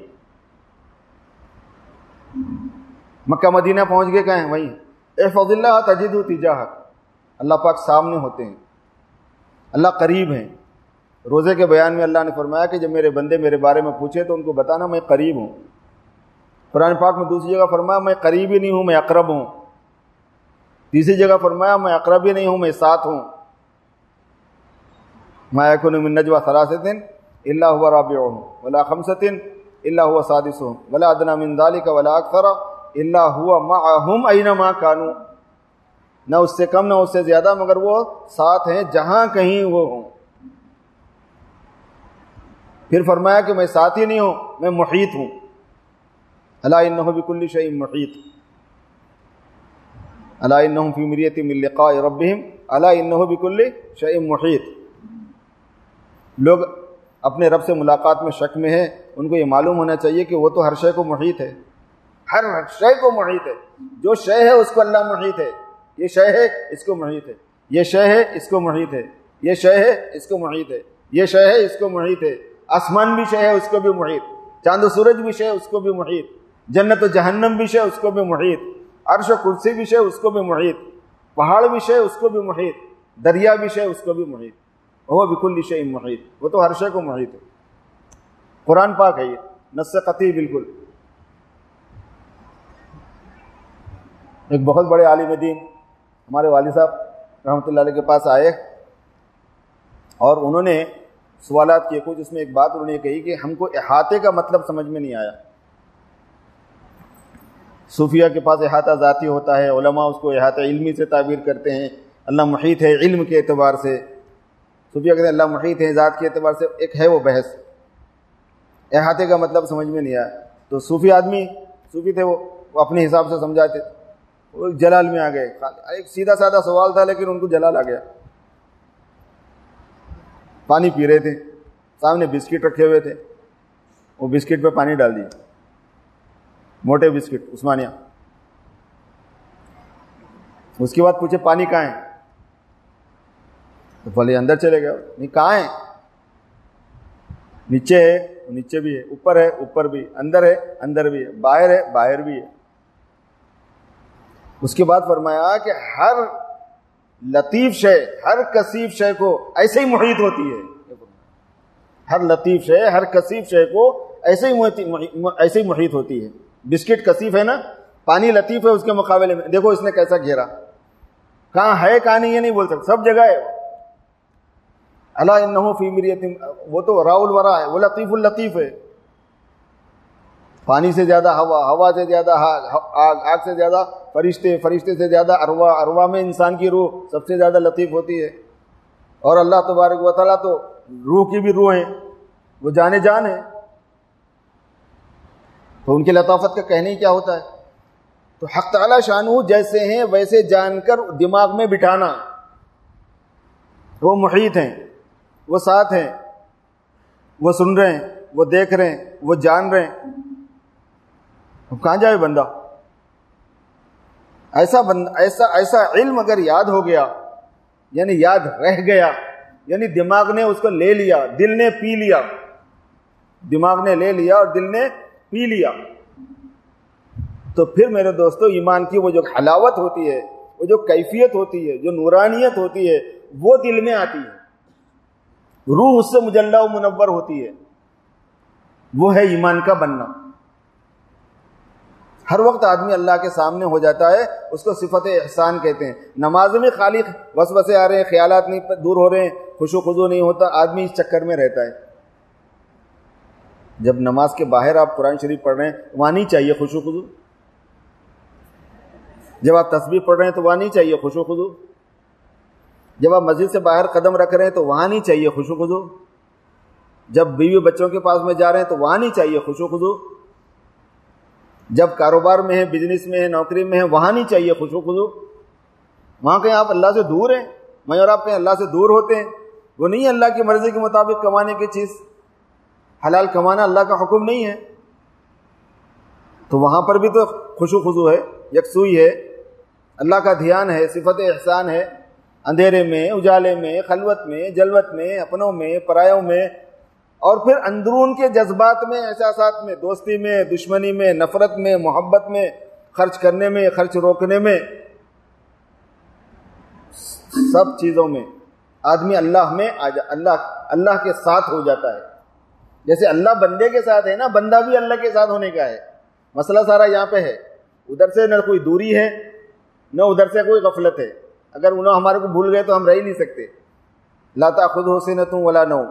مکہ مدینہ پہنچ گئے، کہاں ہیں؟ وہی ہیں۔ احفظ اللہ تجدہ تجاہک، اللہ پاک سامنے ہوتے ہیں، اللہ قریب ہیں۔ روزے کے بیان میں اللہ نے فرمایا کہ جب میرے بندے میرے بارے میں پوچھے تو ان کو بتانا میں قریب ہوں۔ قرآن پاک میں دوسری جگہ فرمایا میں قریب ہی نہیں ہوں، میں اقرب ہوں۔ تیسری جگہ فرمایا میں اقرب ہی نہیں ہوں، میں ساتھ ہوں۔ ما یکن من نجوی ثلاثۃ الا هو رابعهم ولا خمسۃ الا هو سادسهم ولا ادنى من ذلك ولا اکثر الا هو معهم اينما كانوا، نہ اس سے کم نہ اس سے زیادہ مگر وہ ساتھ ہیں جہاں کہیں وہ ہوں۔ پھر فرمایا کہ میں ساتھ ہی نہیں ہوں، میں محیط ہوں۔ الا انه بكل شيء محيط، الا انهم في مرية من لقاء ربهم الا انه بكل شيء محيط۔ لوگ اپنے رب سے ملاقات میں شک میں ہیں، ان کو یہ معلوم ہونا چاہیے کہ وہ تو ہر شے کو محیط ہے، ہر شے کو محیط ہے۔ جو شے ہے اس کو اللہ محیط ہے، یہ شے ہے اس کو محیط ہے، یہ شے ہے اس کو محیط ہے، یہ شے ہے اس کو محیط ہے، یہ شے ہے اس کو محیط ہے۔ آسمان بھی شے ہے اس کو بھی محیط، چاند و سورج بھی شے اس کو بھی محیط، جنت و جہنم بھی شے اس کو بھی محیط، عرش و کرسی بھی شے اس کو بھی محیط، پہاڑ بھی شے اس کو بھی محیط، دریا بھی شے اس کو بھی محیط، وہ بکل شیء محیط، وہ تو ہر شے کو محیط ہے۔ قرآن پاک ہے یہ، نص قطعی بالکل۔ ایک بہت بڑے عالم دین ہمارے والد صاحب رحمۃ اللہ علیہ کے پاس آئے اور انہوں نے سوالات کیے کچھ، اس میں ایک بات انہوں نے کہی کہ ہم کو احاطے کا مطلب سمجھ میں نہیں آیا۔ صوفیہ کے پاس احاطہ ذاتی ہوتا ہے، علماء اس کو احاطہ علمی سے تعبیر کرتے ہیں، اللہ محیط ہے علم کے اعتبار سے، صوفیہ کہتے ہیں اللہ محیط ہے ذات کے اعتبار سے، ایک ہے وہ بحث۔ احاطے کا مطلب سمجھ میں نہیں آیا تو صوفی تھے وہ اپنے حساب سے سمجھاتے، وہ جلال میں آ گئے۔ ایک سیدھا سادہ سوال تھا لیکن ان کو جلال آ گیا۔ پانی پی رہے تھے، سامنے بسکٹ رکھے ہوئے تھے، وہ بسکٹ پہ پانی ڈال دیے، موٹے بسکٹ عثمانیہ۔ اس کے بعد پوچھے پانی کہاں ہے، تو بھلے اندر چلے گئے، نہیں کہاں ہے، نیچے ہے، نیچے بھی ہے، اوپر ہے، اوپر بھی، اندر ہے، اندر بھی ہے، باہر ہے، باہر بھی ہے۔ اس کے بعد فرمایا کہ ہر لطیف شے، ہر کثیف شے کو ایسے ہی محیط ہوتی ہے، ہر لطیف شے، ہر کثیف شے کو ایسے ہی محیط ہوتی ہے۔ بسکٹ کثیف ہے نا، پانی لطیف ہے اس کے مقابلے میں، دیکھو اس نے کیسا گھیرا، کہاں ہے کہاں نہیں یہ نہیں بول سکتے، سب جگہ ہے۔ الا انہ فی مریۃ، وہ تو راء الورا ہے، وہ لطیف اللطیف ہے۔ پانی سے زیادہ ہوا، ہوا سے زیادہ آگ، آگ سے زیادہ فرشتے، فرشتے سے زیادہ ارواح، ارواح میں انسان کی روح سب سے زیادہ لطیف ہوتی ہے۔ اور اللہ تبارک و تعالیٰ تو روح کی بھی روح ہے، وہ جان جان ہے، تو ان کی لطافت کا کہنے ہی کیا ہوتا ہے۔ تو حق تعالی شانہ جیسے ہیں ویسے جان کر دماغ میں بٹھانا، وہ محیط ہیں، وہ ساتھ ہیں، وہ سن رہے ہیں، وہ دیکھ رہے ہیں، وہ جان رہے ہیں۔ اب کہاں جائے بندہ؟ ایسا علم اگر یاد ہو گیا، یعنی یاد رہ گیا، یعنی دماغ نے اس کو لے لیا، دل نے پی لیا، دماغ نے لے لیا اور دل نے پی لیا، تو پھر میرے دوستو ایمان کی وہ جو حلاوت ہوتی ہے، وہ جو کیفیت ہوتی ہے، جو نورانیت ہوتی ہے، وہ دل میں آتی ہے، روح اس سے مجلہ و منور ہوتی ہے، وہ ہے ایمان کا بننا۔ ہر وقت آدمی اللہ کے سامنے ہو جاتا ہے، اس کو صفت احسان کہتے ہیں۔ نماز میں خالی وسوسے آ رہے ہیں، خیالات نہیں دور ہو رہے ہیں، خشوع خضوع نہیں ہوتا، آدمی اس چکر میں رہتا ہے۔ جب نماز کے باہر آپ قرآن شریف پڑھ رہے ہیں وہاں نہیں چاہیے خشوع خضوع، جب آپ تسبیح پڑھ رہے ہیں تو وہاں نہیں چاہیے خشوع خضوع، جب آپ مسجد سے باہر قدم رکھ رہے ہیں تو وہاں نہیں چاہیے خشوع خضوع، جب بیوی بچوں کے پاس میں جا رہے ہیں تو وہاں نہیں چاہیے خشوع خضوع، جب کاروبار میں ہے، بزنس میں ہے، نوکری میں ہے، وہاں نہیں چاہیے خشوع خضوع۔ وہاں کہیں آپ اللہ سے دور ہیں، میں اور آپ کہیں اللہ سے دور ہوتے ہیں، وہ نہیں ہے اللہ کی مرضی کے مطابق کمانے کی چیز، حلال کمانا اللہ کا حکم نہیں ہے، تو وہاں پر بھی تو خشوع خضوع ہے، یکسوئی ہے، اللہ کا دھیان ہے، صفت احسان ہے، اندھیرے میں، اجالے میں، خلوت میں، جلوت میں، اپنوں میں، پرایوں میں، اور پھر اندرون کے جذبات میں، احساسات میں، دوستی میں، دشمنی میں، نفرت میں، محبت میں، خرچ کرنے میں، خرچ روکنے میں، سب چیزوں میں آدمی اللہ میں اللہ کے ساتھ ہو جاتا ہے۔ جیسے اللہ بندے کے ساتھ ہے نا، بندہ بھی اللہ کے ساتھ ہونے کا ہے۔ مسئلہ سارا یہاں پہ ہے، ادھر سے نہ کوئی دوری ہے، نہ ادھر سے کوئی غفلت ہے۔ اگر انہوں ہمارے کو بھول گئے تو ہم رہ ہی نہیں سکتے۔ لا تأخذہ سنۃ ولا نوم،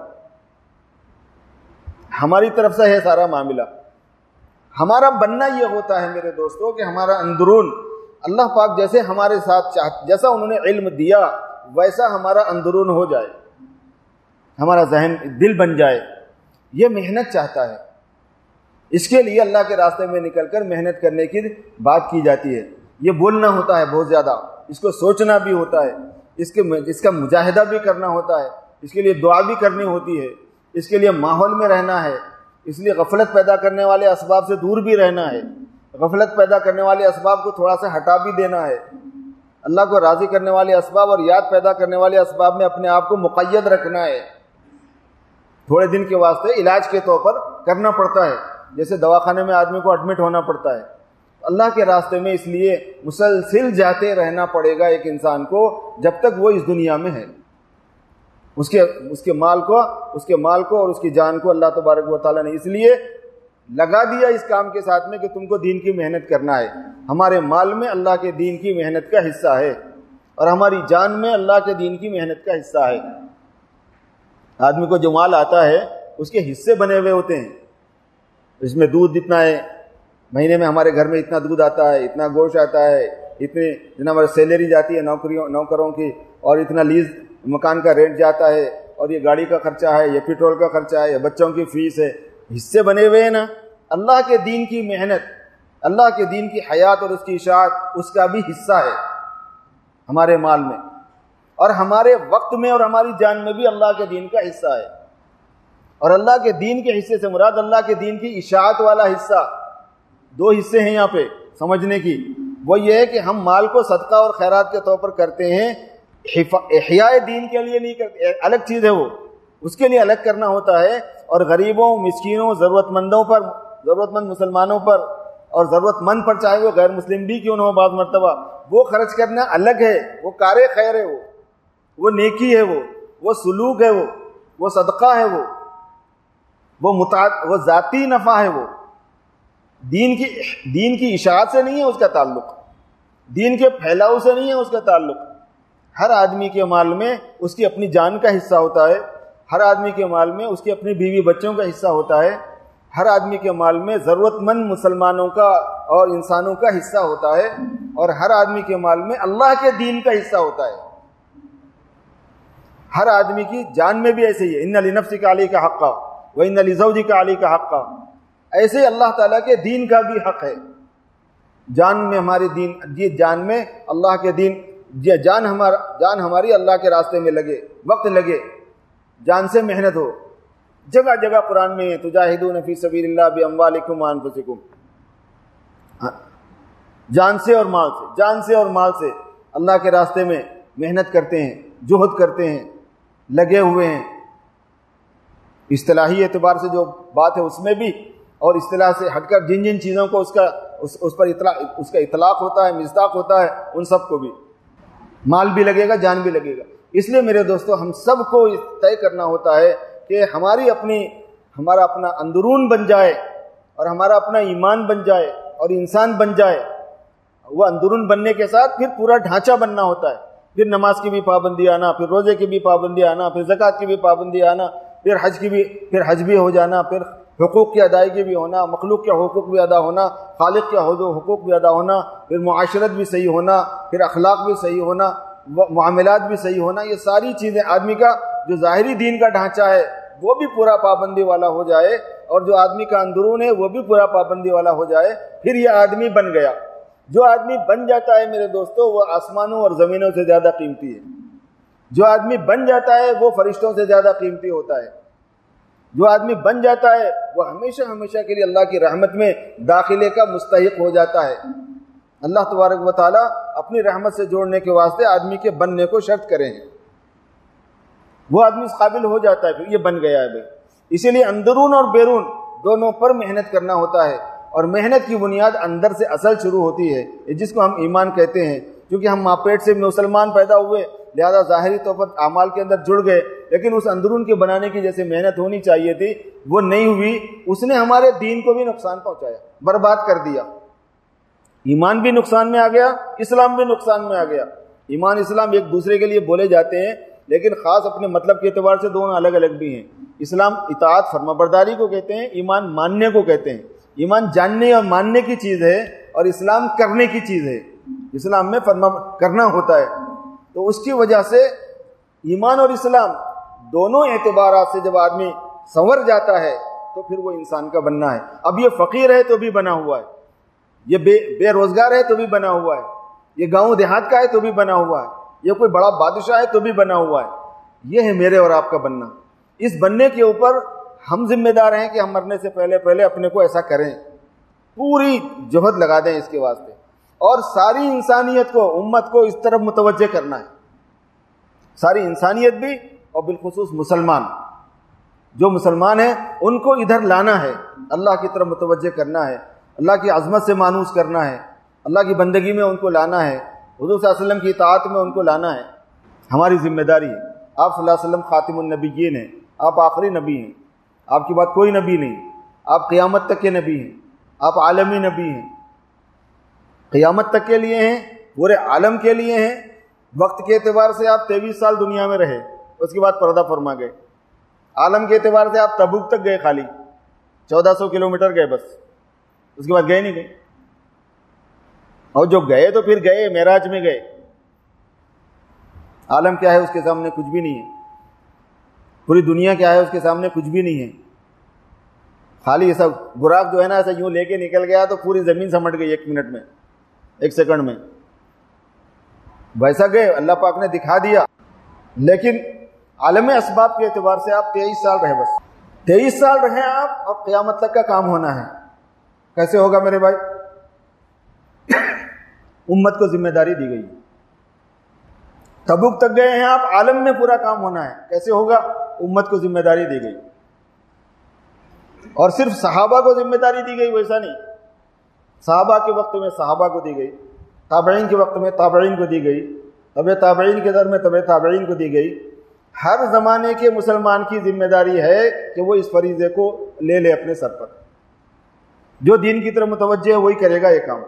ہماری طرف سے ہے سارا معاملہ۔ ہمارا بننا یہ ہوتا ہے میرے دوستوں کہ ہمارا اندرون اللہ پاک جیسے ہمارے ساتھ جیسا انہوں نے علم دیا ویسا ہمارا اندرون ہو جائے، ہمارا ذہن دل بن جائے۔ یہ محنت چاہتا ہے، اس کے لیے اللہ کے راستے میں نکل کر محنت کرنے کی بات کی جاتی ہے۔ یہ بولنا ہوتا ہے بہت زیادہ، اس کو سوچنا بھی ہوتا ہے، اس کا مجاہدہ بھی کرنا ہوتا ہے، اس کے لیے دعا بھی کرنی ہوتی ہے، اس کے لیے ماحول میں رہنا ہے، اس لیے غفلت پیدا کرنے والے اسباب سے دور بھی رہنا ہے، غفلت پیدا کرنے والے اسباب کو تھوڑا سا ہٹا بھی دینا ہے، اللہ کو راضی کرنے والے اسباب اور یاد پیدا کرنے والے اسباب میں اپنے آپ کو مقید رکھنا ہے۔ تھوڑے دن کے واسطے علاج کے طور پر کرنا پڑتا ہے، جیسے دواخانے میں آدمی کو ایڈمٹ ہونا پڑتا ہے، اللہ کے راستے میں اس لیے مسلسل جاتے رہنا پڑے گا ایک انسان کو جب تک وہ اس دنیا میں ہے۔ اس کے مال کو اور اس کی جان کو اللہ تبارک و تعالیٰ نے اس لیے لگا دیا اس کام کے ساتھ میں کہ تم کو دین کی محنت کرنا ہے۔ ہمارے مال میں اللہ کے دین کی محنت کا حصہ ہے اور ہماری جان میں اللہ کے دین کی محنت کا حصہ ہے۔ آدمی کو جو مال آتا ہے اس کے حصے بنے ہوئے ہوتے ہیں، اس میں دودھ اتنا ہے، مہینے میں ہمارے گھر میں اتنا دودھ آتا ہے، اتنا گوشت آتا ہے، اتنے جتنا ہماری سیلری جاتی ہے نوکروں کی، اور اتنا لیز مکان کا رینٹ جاتا ہے، اور یہ گاڑی کا خرچہ ہے، یہ پیٹرول کا خرچہ ہے، یہ بچوں کی فیس ہے، حصے بنے ہوئے ہیں نا۔ اللہ کے دین کی محنت، اللہ کے دین کی حیات اور اس کی اشاعت، اس کا بھی حصہ ہے ہمارے مال میں، اور ہمارے وقت میں اور ہماری جان میں بھی اللہ کے دین کا حصہ ہے۔ اور اللہ کے دین کے حصے سے مراد اللہ کے دین کی اشاعت والا حصہ۔ دو حصے ہیں یہاں پہ سمجھنے کی، وہ یہ ہے کہ ہم مال کو صدقہ اور خیرات کے طور پر کرتے ہیں، احیاء دین کے لیے نہیں کرتے، الگ چیز ہے وہ، اس کے لیے الگ کرنا ہوتا ہے، اور غریبوں، مسکینوں، ضرورت مند مسلمانوں پر اور ضرورت مند پر، چاہے وہ غیر مسلم بھی کیوں نہ ہو، بعض مرتبہ وہ خرچ کرنا الگ ہے، وہ کار خیر ہے، وہ نیکی ہے، وہ سلوک ہے، وہ صدقہ ہے، وہ ذاتی نفع ہے، وہ دین کی اشاعت سے نہیں ہے اس کا تعلق، دین کے پھیلاؤ سے نہیں ہے اس کا تعلق۔ ہر آدمی کے مال میں اس کی اپنی جان کا حصہ ہوتا ہے، ہر آدمی کے مال میں اس کی اپنی بیوی بچوں کا حصہ ہوتا ہے، ہر آدمی کے مال میں ضرورت مند مسلمانوں کا اور انسانوں کا حصہ ہوتا ہے، اور ہر آدمی کے مال میں اللہ کے دین کا حصہ ہوتا ہے۔ ہر آدمی کی جان میں بھی ایسے ہی ہے، ان لنفسک علیک حقا وان لزوجک علیک حقا، ایسے اللہ تعالیٰ کے دین کا بھی حق ہے۔ جان میں ہمارے دین، یہ جان میں اللہ کے دین، جان ہماری اللہ کے راستے میں لگے، وقت لگے، جان سے محنت ہو۔ جگہ جگہ قرآن میں تجاہدون فی سبیل اللہ باموالکم وانفسکم، جان سے اور مال سے اللہ کے راستے میں محنت کرتے ہیں، جہد کرتے ہیں، لگے ہوئے ہیں۔ اصطلاحی اعتبار سے جو بات ہے اس میں بھی، اور اصطلاح سے ہٹ کر جن چیزوں کو اس پر اس کا اطلاق ہوتا ہے، مصداق ہوتا ہے، ان سب کو بھی مال بھی لگے گا، جان بھی لگے گا۔ اس لیے میرے دوستو، ہم سب کو طے کرنا ہوتا ہے کہ ہمارا اپنا اندرون بن جائے، اور ہمارا اپنا ایمان بن جائے اور انسان بن جائے۔ وہ اندرون بننے کے ساتھ پھر پورا ڈھانچہ بننا ہوتا ہے، پھر نماز کی بھی پابندی آنا، پھر روزے کی بھی پابندی آنا، پھر زکوٰۃ کی بھی پابندی آنا، پھر حج بھی ہو جانا، پھر حقوق کی ادائیگی بھی ہونا، مخلوق کے حقوق بھی ادا ہونا، خالق کے حقوق بھی ادا ہونا، پھر معاشرت بھی صحیح ہونا، پھر اخلاق بھی صحیح ہونا، معاملات بھی صحیح ہونا۔ یہ ساری چیزیں آدمی کا جو ظاہری دین کا ڈھانچہ ہے وہ بھی پورا پابندی والا ہو جائے، اور جو آدمی کا اندرون ہے وہ بھی پورا پابندی والا ہو جائے، پھر یہ آدمی بن گیا۔ جو آدمی بن جاتا ہے میرے دوستو، وہ آسمانوں اور زمینوں سے زیادہ قیمتی ہے۔ جو آدمی بن جاتا ہے وہ فرشتوں سے زیادہ قیمتی ہوتا ہے۔ جو آدمی بن جاتا ہے وہ ہمیشہ ہمیشہ کے لیے اللہ کی رحمت میں داخلے کا مستحق ہو جاتا ہے۔ اللہ تبارک و تعالیٰ اپنی رحمت سے جوڑنے کے واسطے آدمی کے بننے کو شرط کرے ہیں، وہ آدمی اس قابل ہو جاتا ہے، پھر یہ بن گیا ہے بھائی۔ اسی لیے اندرون اور بیرون دونوں پر محنت کرنا ہوتا ہے، اور محنت کی بنیاد اندر سے اصل شروع ہوتی ہے، جس کو ہم ایمان کہتے ہیں۔ کیونکہ ہم ماں پیٹ سے مسلمان پیدا ہوئے، لہذا ظاہری طور پر اعمال کے اندر جڑ گئے، لیکن اس اندرون کے بنانے کی جیسے محنت ہونی چاہیے تھی وہ نہیں ہوئی۔ اس نے ہمارے دین کو بھی نقصان پہنچایا، برباد کر دیا۔ ایمان بھی نقصان میں آ گیا، اسلام بھی نقصان میں آ گیا۔ ایمان اسلام ایک دوسرے کے لیے بولے جاتے ہیں، لیکن خاص اپنے مطلب کے اعتبار سے دونوں الگ الگ بھی ہیں۔ اسلام اطاعت فرما برداری کو کہتے ہیں، ایمان ماننے کو کہتے ہیں۔ ایمان جاننے اور ماننے کی چیز ہے، اور اسلام کرنے کی چیز ہے۔ اسلام میں فرما کرنا ہوتا ہے، تو اس کی وجہ سے ایمان اور اسلام دونوں اعتبارات سے جب آدمی سنور جاتا ہے تو پھر وہ انسان کا بننا ہے۔ اب یہ فقیر ہے تو بھی بنا ہوا ہے، یہ بے روزگار ہے تو بھی بنا ہوا ہے، یہ گاؤں دیہات کا ہے تو بھی بنا ہوا ہے، یہ کوئی بڑا بادشاہ ہے تو بھی بنا ہوا ہے۔ یہ ہے میرے اور آپ کا بننا۔ اس بننے کے اوپر ہم ذمہ دار ہیں کہ ہم مرنے سے پہلے اپنے کو ایسا کریں، پوری جہد لگا دیں اس کے واسطے، اور ساری انسانیت کو، امت کو اس طرف متوجہ کرنا ہے، ساری انسانیت بھی اور بالخصوص مسلمان، جو مسلمان ہیں ان کو ادھر لانا ہے، اللہ کی طرف متوجہ کرنا ہے، اللہ کی عظمت سے مانوس کرنا ہے، اللہ کی بندگی میں ان کو لانا ہے، حضور صلی اللہ علیہ وسلم کی اطاعت میں ان کو لانا ہے، ہماری ذمہ داری ہے۔ آپ صلی اللہ علیہ وسلم خاتم النبیین ہیں، آپ آخری نبی ہیں، آپ کے بعد کوئی نبی نہیں، آپ قیامت تک کے نبی ہیں، آپ عالمی نبی ہیں، قیامت تک کے لیے ہیں، پورے عالم کے لیے ہیں۔ وقت کے اعتبار سے آپ 23 سال دنیا میں رہے، اس کے بعد پردہ فرما گئے۔ عالم کے اعتبار سے آپ تبوک تک گئے، خالی 1400 کلومیٹر گئے بس، اس کے بعد گئے نہیں گئے، اور جو گئے تو پھر گئے معراج میں گئے۔ عالم کیا ہے اس کے سامنے کچھ بھی نہیں ہے، پوری دنیا کیا ہے اس کے سامنے کچھ بھی نہیں ہے، خالی یہ سب براق جو ہے نا ایسا یوں لے کے نکل گیا تو پوری زمین سمٹ گئی 1 منٹ میں، 1 سیکنڈ میں، ویسا گئے، اللہ پاک نے دکھا دیا۔ لیکن عالم اسباب کے اعتبار سے آپ 23 سال رہے، بس 23 سال رہے آپ، اور قیامت تک کا کام ہونا ہے۔ کیسے ہوگا میرے بھائی؟ امت کو ذمہ داری دی گئی، تبوک تک گئے ہیں آپ، عالم میں پورا کام ہونا ہے، کیسے ہوگا؟ امت کو ذمہ داری دی گئی، اور صرف صحابہ کو ذمہ داری دی گئی ویسا نہیں، صحابہ کے وقت میں صحابہ کو دی گئی، تابعین کے وقت میں تابعین کو دی گئی، تبع تابعین کے در میں تبع تابعین کو دی گئی۔ ہر زمانے کے مسلمان کی ذمہ داری ہے کہ وہ اس فریضے کو لے لے اپنے سر پر، جو دین کی طرف متوجہ ہے وہی کرے گا یہ کام،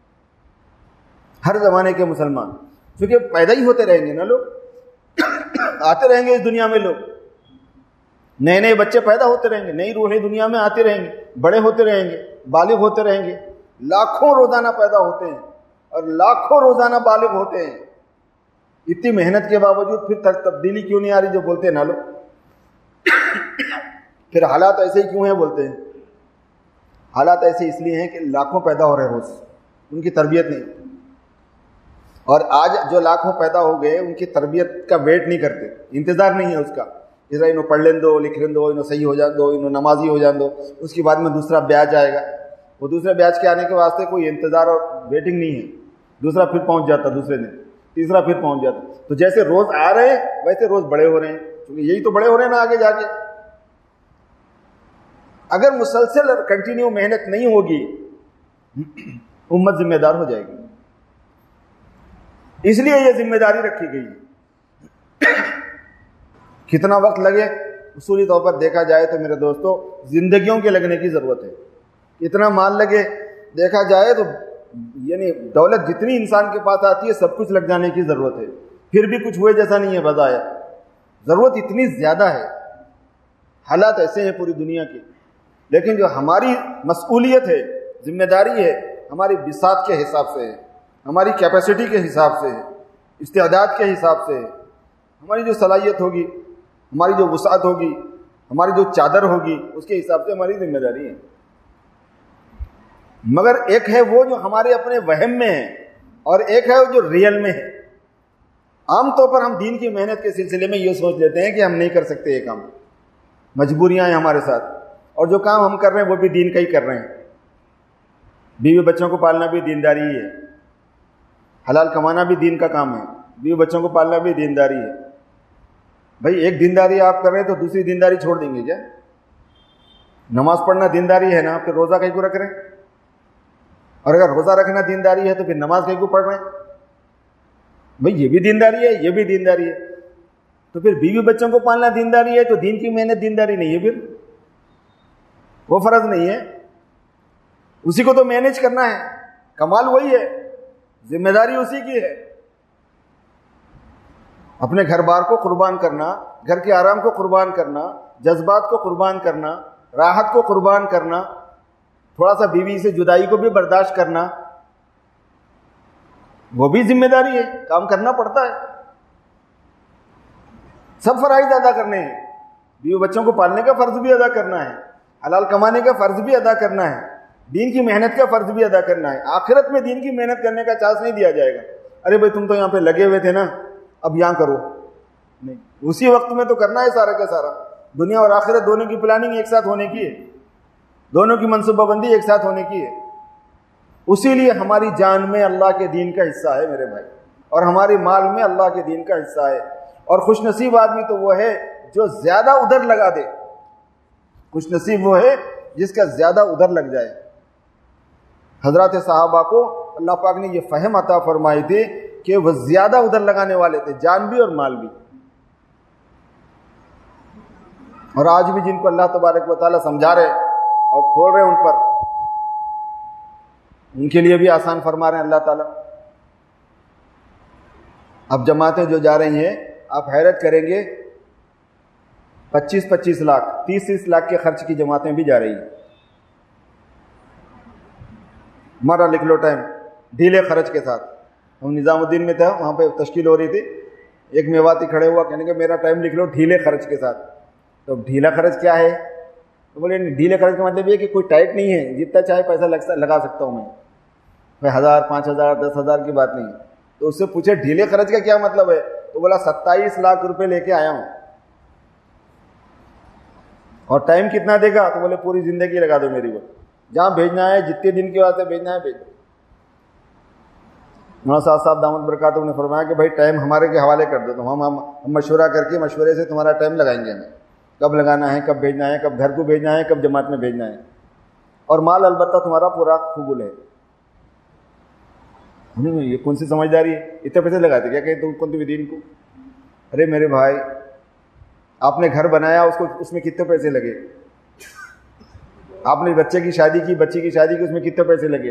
ہر زمانے کے مسلمان، کیونکہ پیدا ہی ہوتے رہیں گے نا لوگ، آتے رہیں گے اس دنیا میں، لوگ نئے نئے بچے پیدا ہوتے رہیں گے، نئی روحیں دنیا میں آتے رہیں گے، بڑے ہوتے رہیں گے، بالغ ہوتے رہیں گے، لاکھوں روزانہ پیدا ہوتے ہیں اور لاکھوں روزانہ بالغ ہوتے ہیں۔ اتنی محنت کے باوجود پھر تبدیلی کیوں نہیں آ رہی جو بولتے ہیں نا لوگ؟ پھر حالات ایسے ہی کیوں ہیں بولتے ہیں؟ حالات ایسے اس لیے ہیں کہ لاکھوں پیدا ہو رہے روز، ان کی تربیت نہیں، اور آج جو لاکھوں پیدا ہو گئے ان کی تربیت کا ویٹ نہیں کرتے، انتظار نہیں ہے اس کا، ذرا انہوں پڑھ لیں دو، لکھ لیں دو، انہوں صحیح ہو جان دو، انہوں نمازی ہو جان دو، اس کے بعد میں دوسرا بیاج آئے گا۔ وہ دوسرے بیاج کے آنے کے واسطے کوئی انتظار اور ویٹنگ نہیں ہے، دوسرا پھر پہنچ جاتا، دوسرے دن تیسرا پھر پہنچ جاتا۔ تو جیسے روز آ رہے ہیں ویسے روز بڑے ہو رہے ہیں، کیونکہ یہی تو بڑے ہو رہے ہیں نا آگے جا کے۔ اگر مسلسل اور کنٹینیو محنت نہیں ہوگی امت ذمہ دار ہو جائے گی، اس لیے یہ ذمہ داری رکھی گئی ہے۔ کتنا وقت لگے اصولی طور پر دیکھا جائے تو میرے دوستو زندگیوں کے لگنے کی ضرورت ہے، کتنا مال لگے دیکھا جائے تو یعنی دولت جتنی انسان کے پاس آتی ہے سب کچھ لگ جانے کی ضرورت ہے، پھر بھی کچھ ہوئے جیسا نہیں ہے بظاہر، ضرورت اتنی زیادہ ہے، حالات ایسے ہیں پوری دنیا کے۔ لیکن جو ہماری مسئولیت ہے، ذمہ داری ہے، ہماری بساط کے حساب سے ہے، ہماری کیپیسٹی کے حساب سے ہے، استعداد کے حساب سے ہے، ہماری جو صلاحیت ہوگی، ہماری جو وسعت ہوگی، ہماری جو چادر ہوگی، اس کے حساب سے ہماری ذمہ داری ہے۔ مگر ایک ہے وہ جو ہمارے اپنے وہم میں ہے، اور ایک ہے وہ جو ریئل میں ہے۔ عام طور پر ہم دین کی محنت کے سلسلے میں یہ سوچ لیتے ہیں کہ ہم نہیں کر سکتے یہ کام، مجبوریاں ہیں ہمارے ساتھ، اور جو کام ہم کر رہے ہیں وہ بھی دین کا ہی کر رہے ہیں۔ بیوی بچوں کو پالنا بھی دینداری ہی ہے، حلال کمانا بھی دین کا کام ہے، بیوی بچوں کو پالنا بھی دینداری ہے۔ بھائی ایک دینداری آپ کر رہے ہیں تو دوسری دینداری چھوڑ دیں گے کیا؟ نماز پڑھنا دینداری ہے نا، پھر روزہ کہیں کو رکھ رہے ہیں، اور اگر روزہ رکھنا دینداری ہے تو پھر نماز کہیں کو پڑھ رہے ہیں؟ بھائی یہ بھی دینداری ہے، یہ بھی دینداری ہے، تو پھر بیوی بچوں کو پالنا دینداری ہے تو دین کی محنت دینداری نہیں ہے، پھر وہ فرض نہیں ہے، اسی کو تو مینیج کرنا ہے، کمال وہی ہے، ذمہ داری اسی کی ہے۔ اپنے گھر بار کو قربان کرنا، گھر کے آرام کو قربان کرنا، جذبات کو قربان کرنا، راحت کو قربان کرنا، تھوڑا سا بیوی سے جدائی کو بھی برداشت کرنا، وہ بھی ذمہ داری ہے، کام کرنا پڑتا ہے، سب فرائض ادا کرنے ہیں، بیوی بچوں کو پالنے کا فرض بھی ادا کرنا ہے، حلال کمانے کا فرض بھی ادا کرنا ہے، دین کی محنت کا فرض بھی ادا کرنا ہے۔ آخرت میں دین کی محنت کرنے کا چانس نہیں دیا جائے گا، ارے بھائی تم تو یہاں پہ لگے ہوئے تھے نا اب یہاں کرو، نہیں، اسی وقت میں تو کرنا ہے سارا کا سارا، دنیا اور آخرت دونوں کی پلاننگ ایک ساتھ ہونے کی ہے، دونوں کی منصوبہ بندی ایک ساتھ ہونے کی ہے۔ اسی لیے ہماری جان میں اللہ کے دین کا حصہ ہے میرے بھائی، اور ہماری مال میں اللہ کے دین کا حصہ ہے۔ اور خوش نصیب آدمی تو وہ ہے جو زیادہ ادھر لگا دے، خوش نصیب وہ ہے جس کا زیادہ ادھر لگ جائے۔ حضرات صحابہ کو اللہ پاک نے یہ فہم عطا فرمائی تھی کہ وہ زیادہ ادھر لگانے والے تھے، جان بھی اور مال بھی۔ اور آج بھی جن کو اللہ تبارک و تعالیٰ سمجھا رہے اور کھول رہے ان پر، ان کے لیے بھی آسان فرما رہے ہیں اللہ تعالیٰ۔ اب جماعتیں جو جا رہی ہیں، آپ حیرت کریں گے، 25 لاکھ 30 لاکھ کے خرچ کی جماعتیں بھی جا رہی ہیں۔ ہمارا لکھ لو ٹائم ڈھیلے خرچ کے ساتھ۔ ہم نظام الدین میں تھا، وہاں پہ تشکیل ہو رہی تھی، ایک میواتی کھڑے ہوا کہنے کہ میرا ٹائم لکھ لو ڈھیلے خرچ کے ساتھ۔ تو ڈھیلا خرچ کیا ہے؟ تو بولے ڈھیلے خرچ کا مطلب یہ کہ کوئی ٹائٹ نہیں ہے، جتنا چاہے پیسہ لگا سکتا ہوں میں، کوئی 1000 5000 10,000 کی بات نہیں ہے۔ تو اس سے پوچھے ڈھیلے خرچ کا کیا مطلب ہے؟ تو بولا 27 لاکھ روپے لے کے آیا ہوں۔ اور ٹائم کتنا دے گا؟ تو بولے پوری زندگی لگا دو میری، وہ جہاں بھیجنا ہے، جتنے دن کے واسطے بھیجنا ہے بھیج دو۔ مولانا صاحب دامت برکاتہ نے فرمایا کہ بھائی ٹائم ہمارے کے حوالے کر دو، تو ہم مشورہ کر کے مشورے سے تمہارا ٹائم لگائیں گے، ہمیں کب لگانا ہے، کب بھیجنا ہے، کب گھر کو بھیجنا ہے، کب جماعت میں بھیجنا ہے۔ اور مال البتہ تمہارا پورا قبول ہے۔ یہ کون سی سمجھداری ہے؟ اتنے پیسے لگاتے کیا کہ کون بھی دین کو؟ ارے میرے بھائی، آپ نے گھر بنایا، اس میں کتنے پیسے لگے؟ آپ نے بچے کی شادی کی، بچی کی شادی کی، اس میں کتنے پیسے لگے؟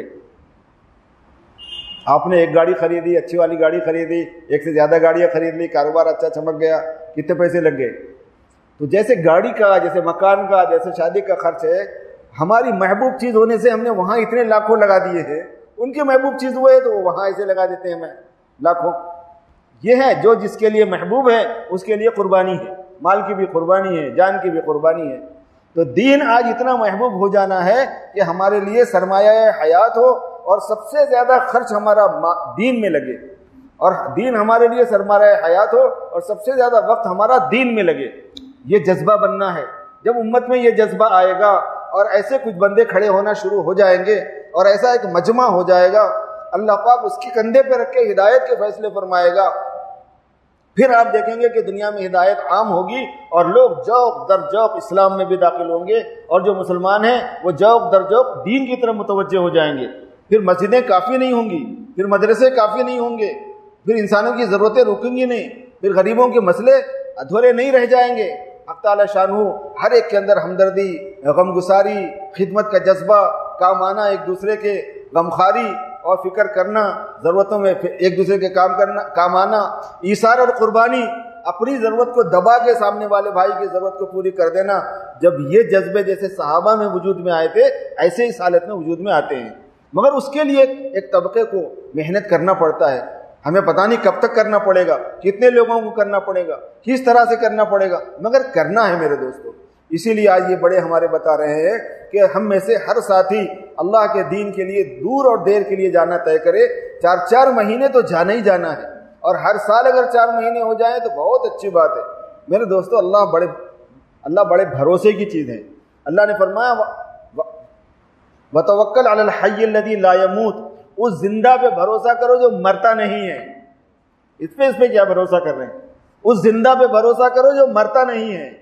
آپ نے ایک گاڑی خریدی، اچھی والی گاڑی خریدی، ایک سے زیادہ گاڑیاں خرید لی، کاروبار اچھا چمک گیا، کتنے پیسے لگ گئے؟ تو جیسے گاڑی کا، جیسے مکان کا، جیسے شادی کا خرچ ہے، ہماری محبوب چیز ہونے سے ہم نے وہاں اتنے لاکھوں لگا دیے ہیں، ان کے محبوب چیز ہوئے تو وہاں ایسے لگا دیتے ہیں ہمیں لاکھوں۔ یہ ہے جو جس کے لیے محبوب ہے اس کے لیے قربانی ہے، مال کی بھی قربانی ہے، جان کی بھی قربانی ہے۔ تو دین آج اتنا محبوب ہو جانا ہے کہ ہمارے لیے سرمایہ حیات ہو اور سب سے زیادہ خرچ ہمارا دین میں لگے، اور دین ہمارے لیے سرمایہ حیات ہو اور سب سے زیادہ وقت ہمارا دین میں لگے۔ یہ جذبہ بننا ہے۔ جب امت میں یہ جذبہ آئے گا اور ایسے کچھ بندے کھڑے ہونا شروع ہو جائیں گے اور ایسا ایک مجمع ہو جائے گا، اللہ پاک اس کے کندھے پہ رکھ کے ہدایت کے فیصلے فرمائے گا، پھر آپ دیکھیں گے کہ دنیا میں ہدایت عام ہوگی اور لوگ ذوق در ذوق اسلام میں بھی داخل ہوں گے، اور جو مسلمان ہیں وہ ذوق در ذوق دین کی طرف متوجہ ہو جائیں گے۔ پھر مسجدیں کافی نہیں ہوں گی، پھر مدرسے کافی نہیں ہوں گے، پھر انسانوں کی ضرورتیں رکیں گی نہیں، پھر غریبوں کے مسئلے ادھورے نہیں رہ جائیں گے۔ حق تعالی شانہ ہر ایک کے اندر ہمدردی، غمگساری، خدمت کا جذبہ، کام آنا، ایک دوسرے کے غمخواری اور فکر کرنا، ضرورتوں میں ایک دوسرے کے کام آنا، ایثار اور قربانی، اپنی ضرورت کو دبا کے سامنے والے بھائی کی ضرورت کو پوری کر دینا۔ جب یہ جذبے جیسے صحابہ میں وجود میں آئے تھے، ایسے اس حالت میں وجود میں آتے ہیں، مگر اس کے لیے ایک طبقے کو محنت کرنا پڑتا ہے۔ ہمیں پتہ نہیں کب تک کرنا پڑے گا، کتنے لوگوں کو کرنا پڑے گا، کس طرح سے کرنا پڑے گا، مگر کرنا ہے میرے دوستو۔ اسی لیے آج یہ بڑے ہمارے بتا رہے ہیں کہ ہم میں سے ہر ساتھی اللہ کے دین کے لیے دور اور دیر کے لیے جانا طے کرے۔ 4 مہینے تو جانا ہی جانا ہے، اور ہر سال اگر 4 مہینے ہو جائیں تو بہت اچھی بات ہے میرے دوستو۔ اللہ بڑے بھروسے کی چیز ہے۔ اللہ نے فرمایا وَتَوَكَّلْ عَلَى الْحَيِّ الَّذِي لَا يَمُوتُ، اس زندہ پہ بھروسہ کرو جو مرتا نہیں ہے۔ اس پہ کیا بھروسہ کر رہے ہیں؟ اس زندہ پہ بھروسہ کرو جو مرتا نہیں ہے۔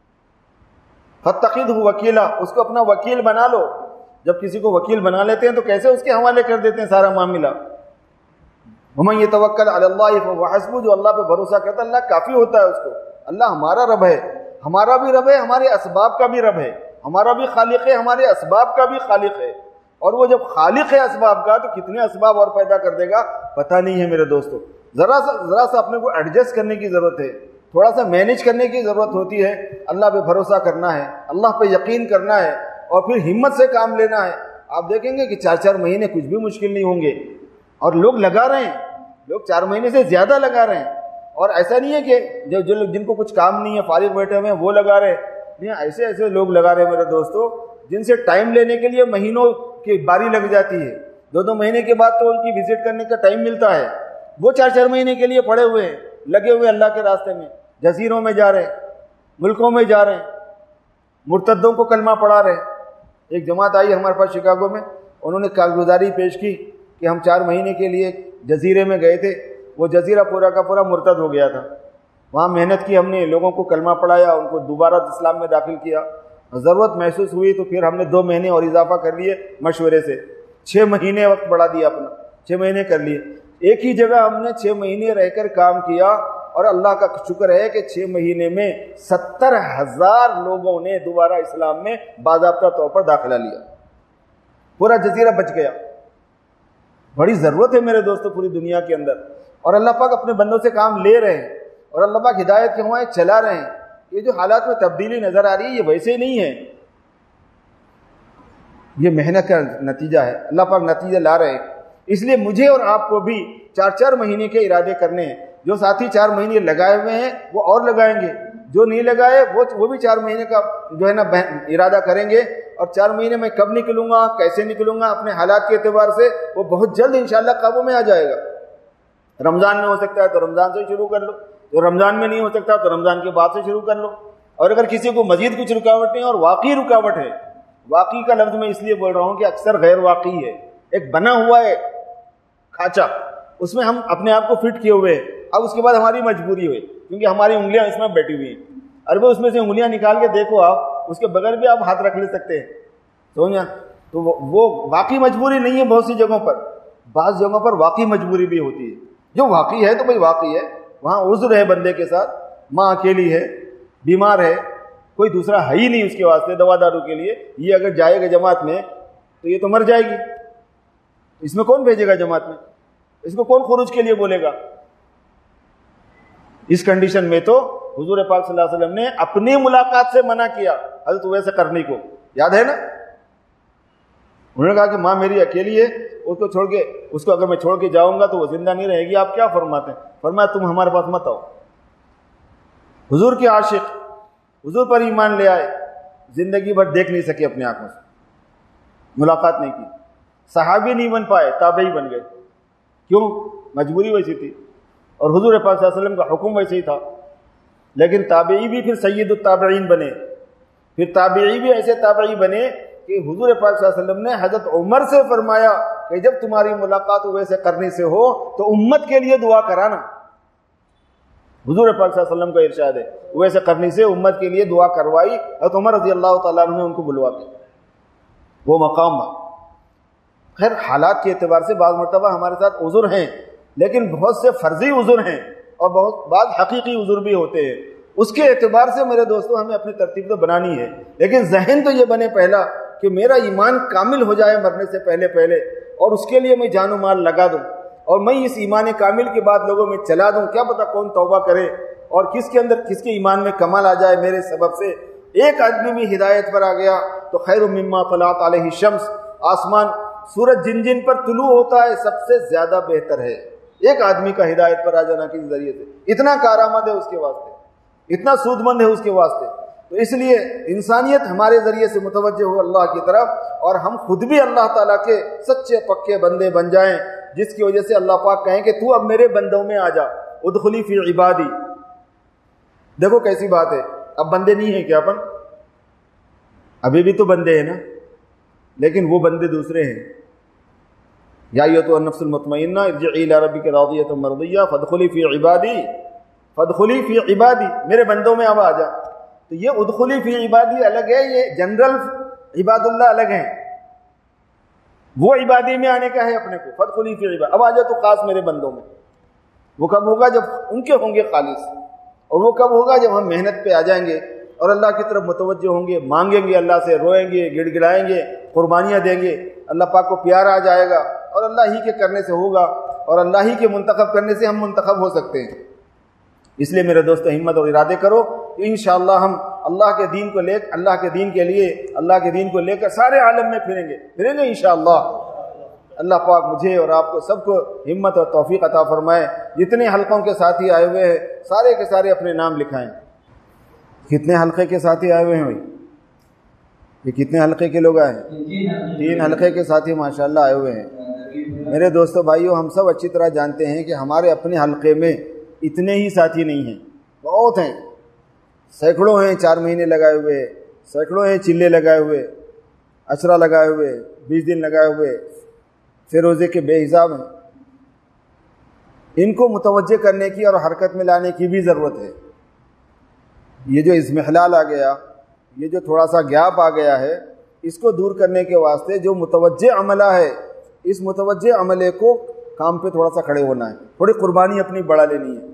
فَاتَّخِذْهُ وَكِيلًا، اس کو اپنا وکیل بنا لو۔ جب کسی کو وکیل بنا لیتے ہیں تو کیسے اس کے حوالے کر دیتے ہیں سارا معاملہ۔ وَمَن يَتَوَكَّلْ عَلَى اللَّهِ فَهُوَ حَسْبُهُ، جو اللہ پہ بھروسہ کرتا ہے اللہ کافی ہوتا ہے اس کو۔ اللہ ہمارا رب ہے، ہمارا بھی رب ہے، ہمارے اسباب کا بھی رب ہے، ہمارا بھی خالق ہے، ہمارے اسباب کا بھی خالق ہے۔ اور وہ جب خالق ہے اسباب کا تو کتنے اسباب اور پیدا کر دے گا پتہ نہیں ہے میرے دوستو۔ ذرا سا اپنے کو ایڈجسٹ کرنے کی ضرورت ہے، تھوڑا سا مینیج کرنے کی ضرورت ہوتی ہے۔ اللہ پہ بھروسہ کرنا ہے، اللہ پہ یقین کرنا ہے، اور پھر ہمت سے کام لینا ہے۔ آپ دیکھیں گے کہ 4 مہینے کچھ بھی مشکل نہیں ہوں گے، اور لوگ لگا رہے ہیں، لوگ 4 مہینے سے زیادہ لگا رہے ہیں۔ اور ایسا نہیں ہے کہ جو جن کو کچھ کام نہیں ہے، فارغ بیٹھے ہوئے ہیں، وہ لگا رہے ہیں۔ نہیں، ایسے لوگ لگا رہے ہیں میرے دوستو جن سے ٹائم لینے کے لیے مہینوں کی باری لگ جاتی ہے۔ 2 مہینے کے بعد تو ان کی وزٹ کرنے کا ٹائم ملتا ہے۔ وہ 4 مہینے کے لیے پڑے ہوئے ہیں، لگے ہوئے اللہ کے راستے میں، جزیروں میں جا رہے ہیں، ملکوں میں جا رہے ہیں، مرتدوں کو کلمہ پڑھا رہے ہیں۔ ایک جماعت آئی ہمارے پاس شکاگو میں، انہوں نے کارگزاری پیش کی کہ ہم 4 مہینے کے لیے جزیرے میں گئے تھے، وہ جزیرہ پورا کا پورا مرتد ہو گیا تھا، وہاں محنت کی ہم نے، لوگوں کو کلمہ پڑھایا، ان کو دوبارہ اسلام میں داخل کیا، ضرورت محسوس ہوئی تو پھر ہم نے 2 مہینے اور اضافہ کر لیے مشورے سے، 6 مہینے وقت بڑھا دیا اپنا، 6 مہینے کر لیے۔ ایک ہی جگہ ہم نے 6 مہینے رہ کر کام کیا، اور اللہ کا شکر ہے کہ 6 مہینے میں 70,000 لوگوں نے دوبارہ اسلام میں باضابطہ طور پر داخلہ لیا، پورا جزیرہ بچ گیا۔ بڑی ضرورت ہے میرے دوستو پوری دنیا کے اندر، اور اللہ پاک اپنے بندوں سے کام لے رہے ہیں، اور اللہ پاک ہدایت کے ہوائیں چلا رہے ہیں۔ یہ جو حالات میں تبدیلی نظر آ رہی ہے یہ ویسے نہیں ہے، یہ محنت کا نتیجہ ہے، اللہ پاک نتیجہ لا رہے ہیں۔ اس لیے مجھے اور آپ کو بھی 4 مہینے کے ارادے کرنے ہیں۔ جو ساتھی 4 مہینے لگائے ہوئے ہیں وہ اور لگائیں گے، جو نہیں لگائے وہ بھی 4 مہینے کا جو ہے نا ارادہ کریں گے، اور 4 مہینے میں کب نکلوں گا، کیسے نکلوں گا، اپنے حالات کے اعتبار سے وہ بہت جلد انشاءاللہ قابو میں آ جائے گا۔ رمضان میں ہو سکتا ہے تو رمضان سے شروع کر لو، جو رمضان میں نہیں ہو سکتا تو رمضان کے بعد سے شروع کر لو، اور اگر کسی کو مزید کچھ رکاوٹیں اور واقعی رکاوٹ ہے، واقعی کا لفظ میں اس لیے بول رہا ہوں کہ اکثر غیر واقعی ہے، ایک بنا ہوا ہے کھانچا، اس میں ہم اپنے آپ کو فٹ کیے ہوئے ہیں، اب اس کے بعد ہماری مجبوری ہوئی کیونکہ ہماری انگلیاں اس میں بیٹھی ہوئی ہیں، ارے اس میں سے انگلیاں نکال کے دیکھو آپ، اس کے بغیر بھی آپ ہاتھ رکھ لے سکتے ہیں، سمجھا؟ تو وہ واقعی مجبوری نہیں ہے، بہت سی جگہوں پر، بعض جگہوں پر واقعی مجبوری بھی ہوتی ہے، جو واقعی ہے تو بھائی واقعی ہے، وہاں عذر ہے بندے کے ساتھ، ماں اکیلی ہے، بیمار ہے، کوئی دوسرا ہے ہی نہیں اس کے واسطے دوا دارو کے لیے، یہ اگر جائے گا جماعت میں تو یہ تو مر جائے گی، اس میں کون بھیجے گا جماعت میں، اس کو کون خروج کے لیے بولے گا؟ اس کنڈیشن میں تو حضور پاک صلی اللہ علیہ وسلم نے اپنی ملاقات سے منع کیا حضرت ویسے کرنے کو، یاد ہے نا؟ انہوں نے کہا کہ ماں میری اکیلی ہے، اس کو اگر میں چھوڑ کے جاؤں گا تو وہ زندہ نہیں رہے گی، آپ کیا فرماتے ہیں؟ فرمایا تم ہمارے پاس مت آؤ۔ حضور کے عاشق حضور پر ایمان لے آئے، زندگی بھر دیکھ نہیں سکے اپنے آنکھوں سے، ملاقات نہیں کی، صحابی نہیں بن پائے، تابعی بن گئے، کیوں؟ مجبوری ویسی تھی، اور حضور پاک صلی اللہ علیہ وسلم کا حکم ویسے ہی تھا، لیکن تابعی بھی پھر سید التابعین بنے، پھر تابعی بھی ایسے تابعی بنے کہ حضور پاک صلی اللہ علیہ وسلم نے حضرت عمر سے فرمایا کہ جب تمہاری ملاقات ویسے کرنے سے ہو تو امت کے لیے دعا کرانا، حضور پاک صلی اللہ علیہ وسلم کا ارشاد ہے، ویسے کرنے سے امت کے لیے دعا کروائی، حضرت عمر رضی اللہ تعالیٰ عنہ نے ان کو بلوا کے وہ مقام با۔ خیر حالات کے اعتبار سے بعض مرتبہ ہمارے ساتھ عذر ہیں، لیکن بہت سے فرضی عذر ہیں اور بعض حقیقی عذر بھی ہوتے ہیں، اس کے اعتبار سے میرے دوستو ہمیں اپنی ترتیب تو بنانی ہے، لیکن ذہن تو یہ بنے پہلا کہ میرا ایمان کامل ہو جائے مرنے سے پہلے، اور اس کے لیے میں جان و مال لگا دوں، اور میں اس ایمان کامل کے بعد لوگوں میں چلا دوں، کیا پتہ کون توبہ کرے اور کس کے اندر کس کے ایمان میں کمال آ جائے میرے سبب سے۔ ایک آدمی بھی ہدایت پر آ گیا تو خیر مما طلعت علیہ الشمس، آسمان سورج جن جن پر طلوع ہوتا ہے سب سے زیادہ بہتر ہے ایک آدمی کا ہدایت پر آ جانا کسی ذریعے سے، اتنا کارآمد ہے اس کے واسطے، اتنا سود مند ہے اس کے واسطے۔ تو اس لیے انسانیت ہمارے ذریعے سے متوجہ ہو اللہ کی طرف، اور ہم خود بھی اللہ تعالیٰ کے سچے پکے بندے بن جائیں، جس کی وجہ سے اللہ پاک کہیں کہ تو اب میرے بندوں میں آ جا، ادخلی فی عبادی۔ دیکھو کیسی بات ہے، اب بندے نہیں ہیں کیا؟ اپن ابھی بھی تو بندے ہیں نا، لیکن وہ بندے دوسرے ہیں۔ یا ایھا النفس المطمئنہ ارجعی الی ربک راضیۃ مرضیہ فادخلی فی عبادی، فادخلی فی عبادی، میرے بندوں میں اب آ جا۔ تو یہ ادخلی فی عبادی الگ ہے، یہ جنرل عباد اللہ الگ ہیں، وہ عبادی میں آنے کا ہے اپنے کو، فادخلی فی عبادی، اب آ جا تو خاص میرے بندوں میں۔ وہ کب ہوگا؟ جب ان کے ہوں گے خالص، اور وہ کب ہوگا؟ جب ہم محنت پہ آ جائیں گے اور اللہ کی طرف متوجہ ہوں گے، مانگیں گے اللہ سے، روئیں گے، گڑ گڑائیں گے، قربانیاں دیں گے، اللہ پاک کو پیار آ جائے گا، اور اللہ ہی کے کرنے سے ہوگا، اور اللہ ہی کے منتخب کرنے سے ہم منتخب ہو سکتے ہیں۔ اس لیے میرے دوست ہمت اور ارادے کرو کہ انشاءاللہ ہم اللہ کے دین کو لے کر، اللہ کے دین کے لیے، اللہ کے دین کو لے کر سارے عالم میں پھریں گے انشاءاللہ۔ اللہ پاک مجھے اور آپ کو سب کو ہمت اور توفیق عطا فرمائے۔ جتنے حلقوں کے ساتھی آئے ہوئے ہیں سارے کے سارے اپنے نام لکھائیں۔ کتنے حلقے کے ساتھی آئے ہوئے ہیں بھائی؟ یہ کتنے حلقے کے لوگ آئے ہیں؟ 3 حلقے کے ساتھی ماشاءاللہ آئے ہوئے ہیں۔ میرے دوستو بھائیو، ہم سب اچھی طرح جانتے ہیں کہ ہمارے اپنے حلقے میں اتنے ہی ساتھی نہیں ہیں، بہت ہیں، سینکڑوں ہیں 4 مہینے لگائے ہوئے، سینکڑوں ہیں چلے لگائے ہوئے، عشرہ لگائے ہوئے، 20 دن لگائے ہوئے، پھر روزے کے بے حساب ہیں. ان کو متوجہ کرنے کی اور حرکت میں لانے کی بھی ضرورت ہے. یہ جو اضمحلال آ گیا، یہ جو تھوڑا سا گیپ آ گیا ہے، اس کو دور کرنے کے واسطے جو متوجہ عملہ ہے، اس متوجہ عملے کو کام پہ تھوڑا سا کھڑے ہونا ہے، تھوڑی قربانی اپنی بڑھا لینی ہے.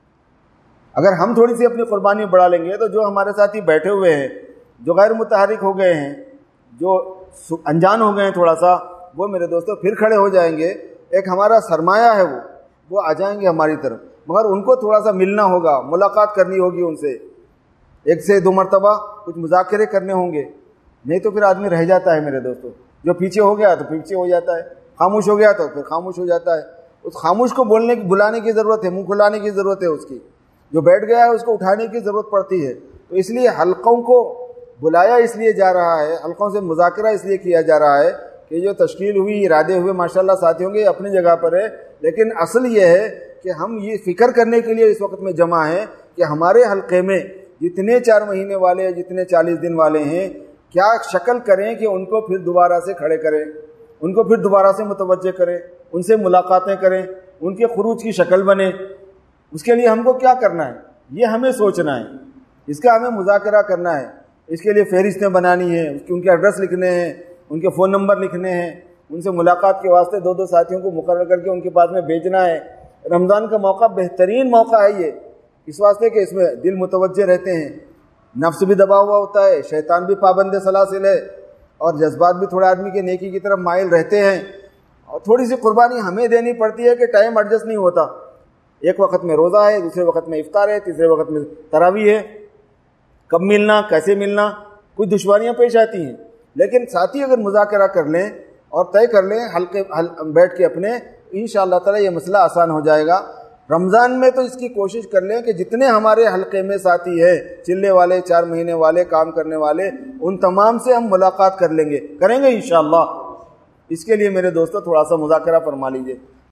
اگر ہم تھوڑی سی اپنی قربانی بڑھا لیں گے تو جو ہمارے ساتھی بیٹھے ہوئے ہیں، جو غیر متحرک ہو گئے ہیں، جو انجان ہو گئے ہیں تھوڑا سا، وہ میرے دوستوں پھر کھڑے ہو جائیں گے. ایک ہمارا سرمایہ ہے، وہ آ جائیں گے ہماری طرف، مگر ان کو تھوڑا سا ملنا ہوگا، ملاقات کرنی ہوگی ان سے، 1 سے 2 مرتبہ کچھ مذاکرے کرنے ہوں گے. نہیں تو پھر آدمی رہ جاتا ہے میرے دوستوں. جو پیچھے ہو گیا تو پیچھے ہو جاتا ہے، خاموش ہو گیا تو پھر خاموش ہو جاتا ہے. اس خاموش کو بلانے کی ضرورت ہے، منہ کھلانے کی ضرورت ہے اس کی. جو بیٹھ گیا ہے اس کو اٹھانے کی ضرورت پڑتی ہے. تو اس لیے حلقوں کو بلایا اس لیے جا رہا ہے، حلقوں سے مذاکرہ اس لیے کیا جا رہا ہے کہ جو تشکیل ہوئی، ارادے ہوئے، ماشاءاللہ ساتھی ہوں گے اپنی جگہ پر ہے، لیکن اصل یہ ہے کہ ہم یہ فکر کرنے کے لیے اس وقت میں جمع ہیں کہ ہمارے حلقے میں جتنے 4 مہینے والے، جتنے 40 دن والے ہیں، کیا شکل کریں کہ ان کو پھر دوبارہ سے کھڑے کریں، ان کو پھر دوبارہ سے متوجہ کریں، ان سے ملاقاتیں کریں، ان کے خروج کی شکل بنے. اس کے لیے ہم کو کیا کرنا ہے، یہ ہمیں سوچنا ہے، اس کا ہمیں مذاکرہ کرنا ہے. اس کے لیے فہرستیں بنانی ہیں، ان کے ایڈریس لکھنے ہیں، ان کے فون نمبر لکھنے ہیں، ان سے ملاقات کے واسطے 2 ساتھیوں کو مقرر کر کے ان کے پاس میں بھیجنا ہے. رمضان کا موقع بہترین موقع ہے یہ، اس واسطے کہ اس میں دل متوجہ رہتے ہیں، نفس بھی دبا ہوا ہوتا ہے، شیطان بھی پابند سلاسل ہے، اور جذبات بھی تھوڑے آدمی کے نیکی کی طرف مائل رہتے ہیں. اور تھوڑی سی قربانی ہمیں دینی پڑتی ہے کہ ٹائم ایڈجسٹ نہیں ہوتا. ایک وقت میں روزہ ہے، دوسرے وقت میں افطار ہے، تیسرے وقت میں تراویح ہے. کب ملنا، کیسے ملنا، کچھ دشواریاں پیش آتی ہیں. لیکن ساتھی اگر مذاکرہ کر لیں اور طے کر لیں حلقے بیٹھ کے اپنے، انشاءاللہ تعالی یہ مسئلہ آسان ہو جائے گا. رمضان میں تو اس کی کوشش کر لیں کہ جتنے ہمارے حلقے میں ساتھی ہیں، چلے والے، 4 مہینے والے، کام کرنے والے، ان تمام سے ہم ملاقات کریں گے انشاءاللہ. اس کے لیے میرے دوستو تھوڑا سا مذاکرہ فرما لیجئے.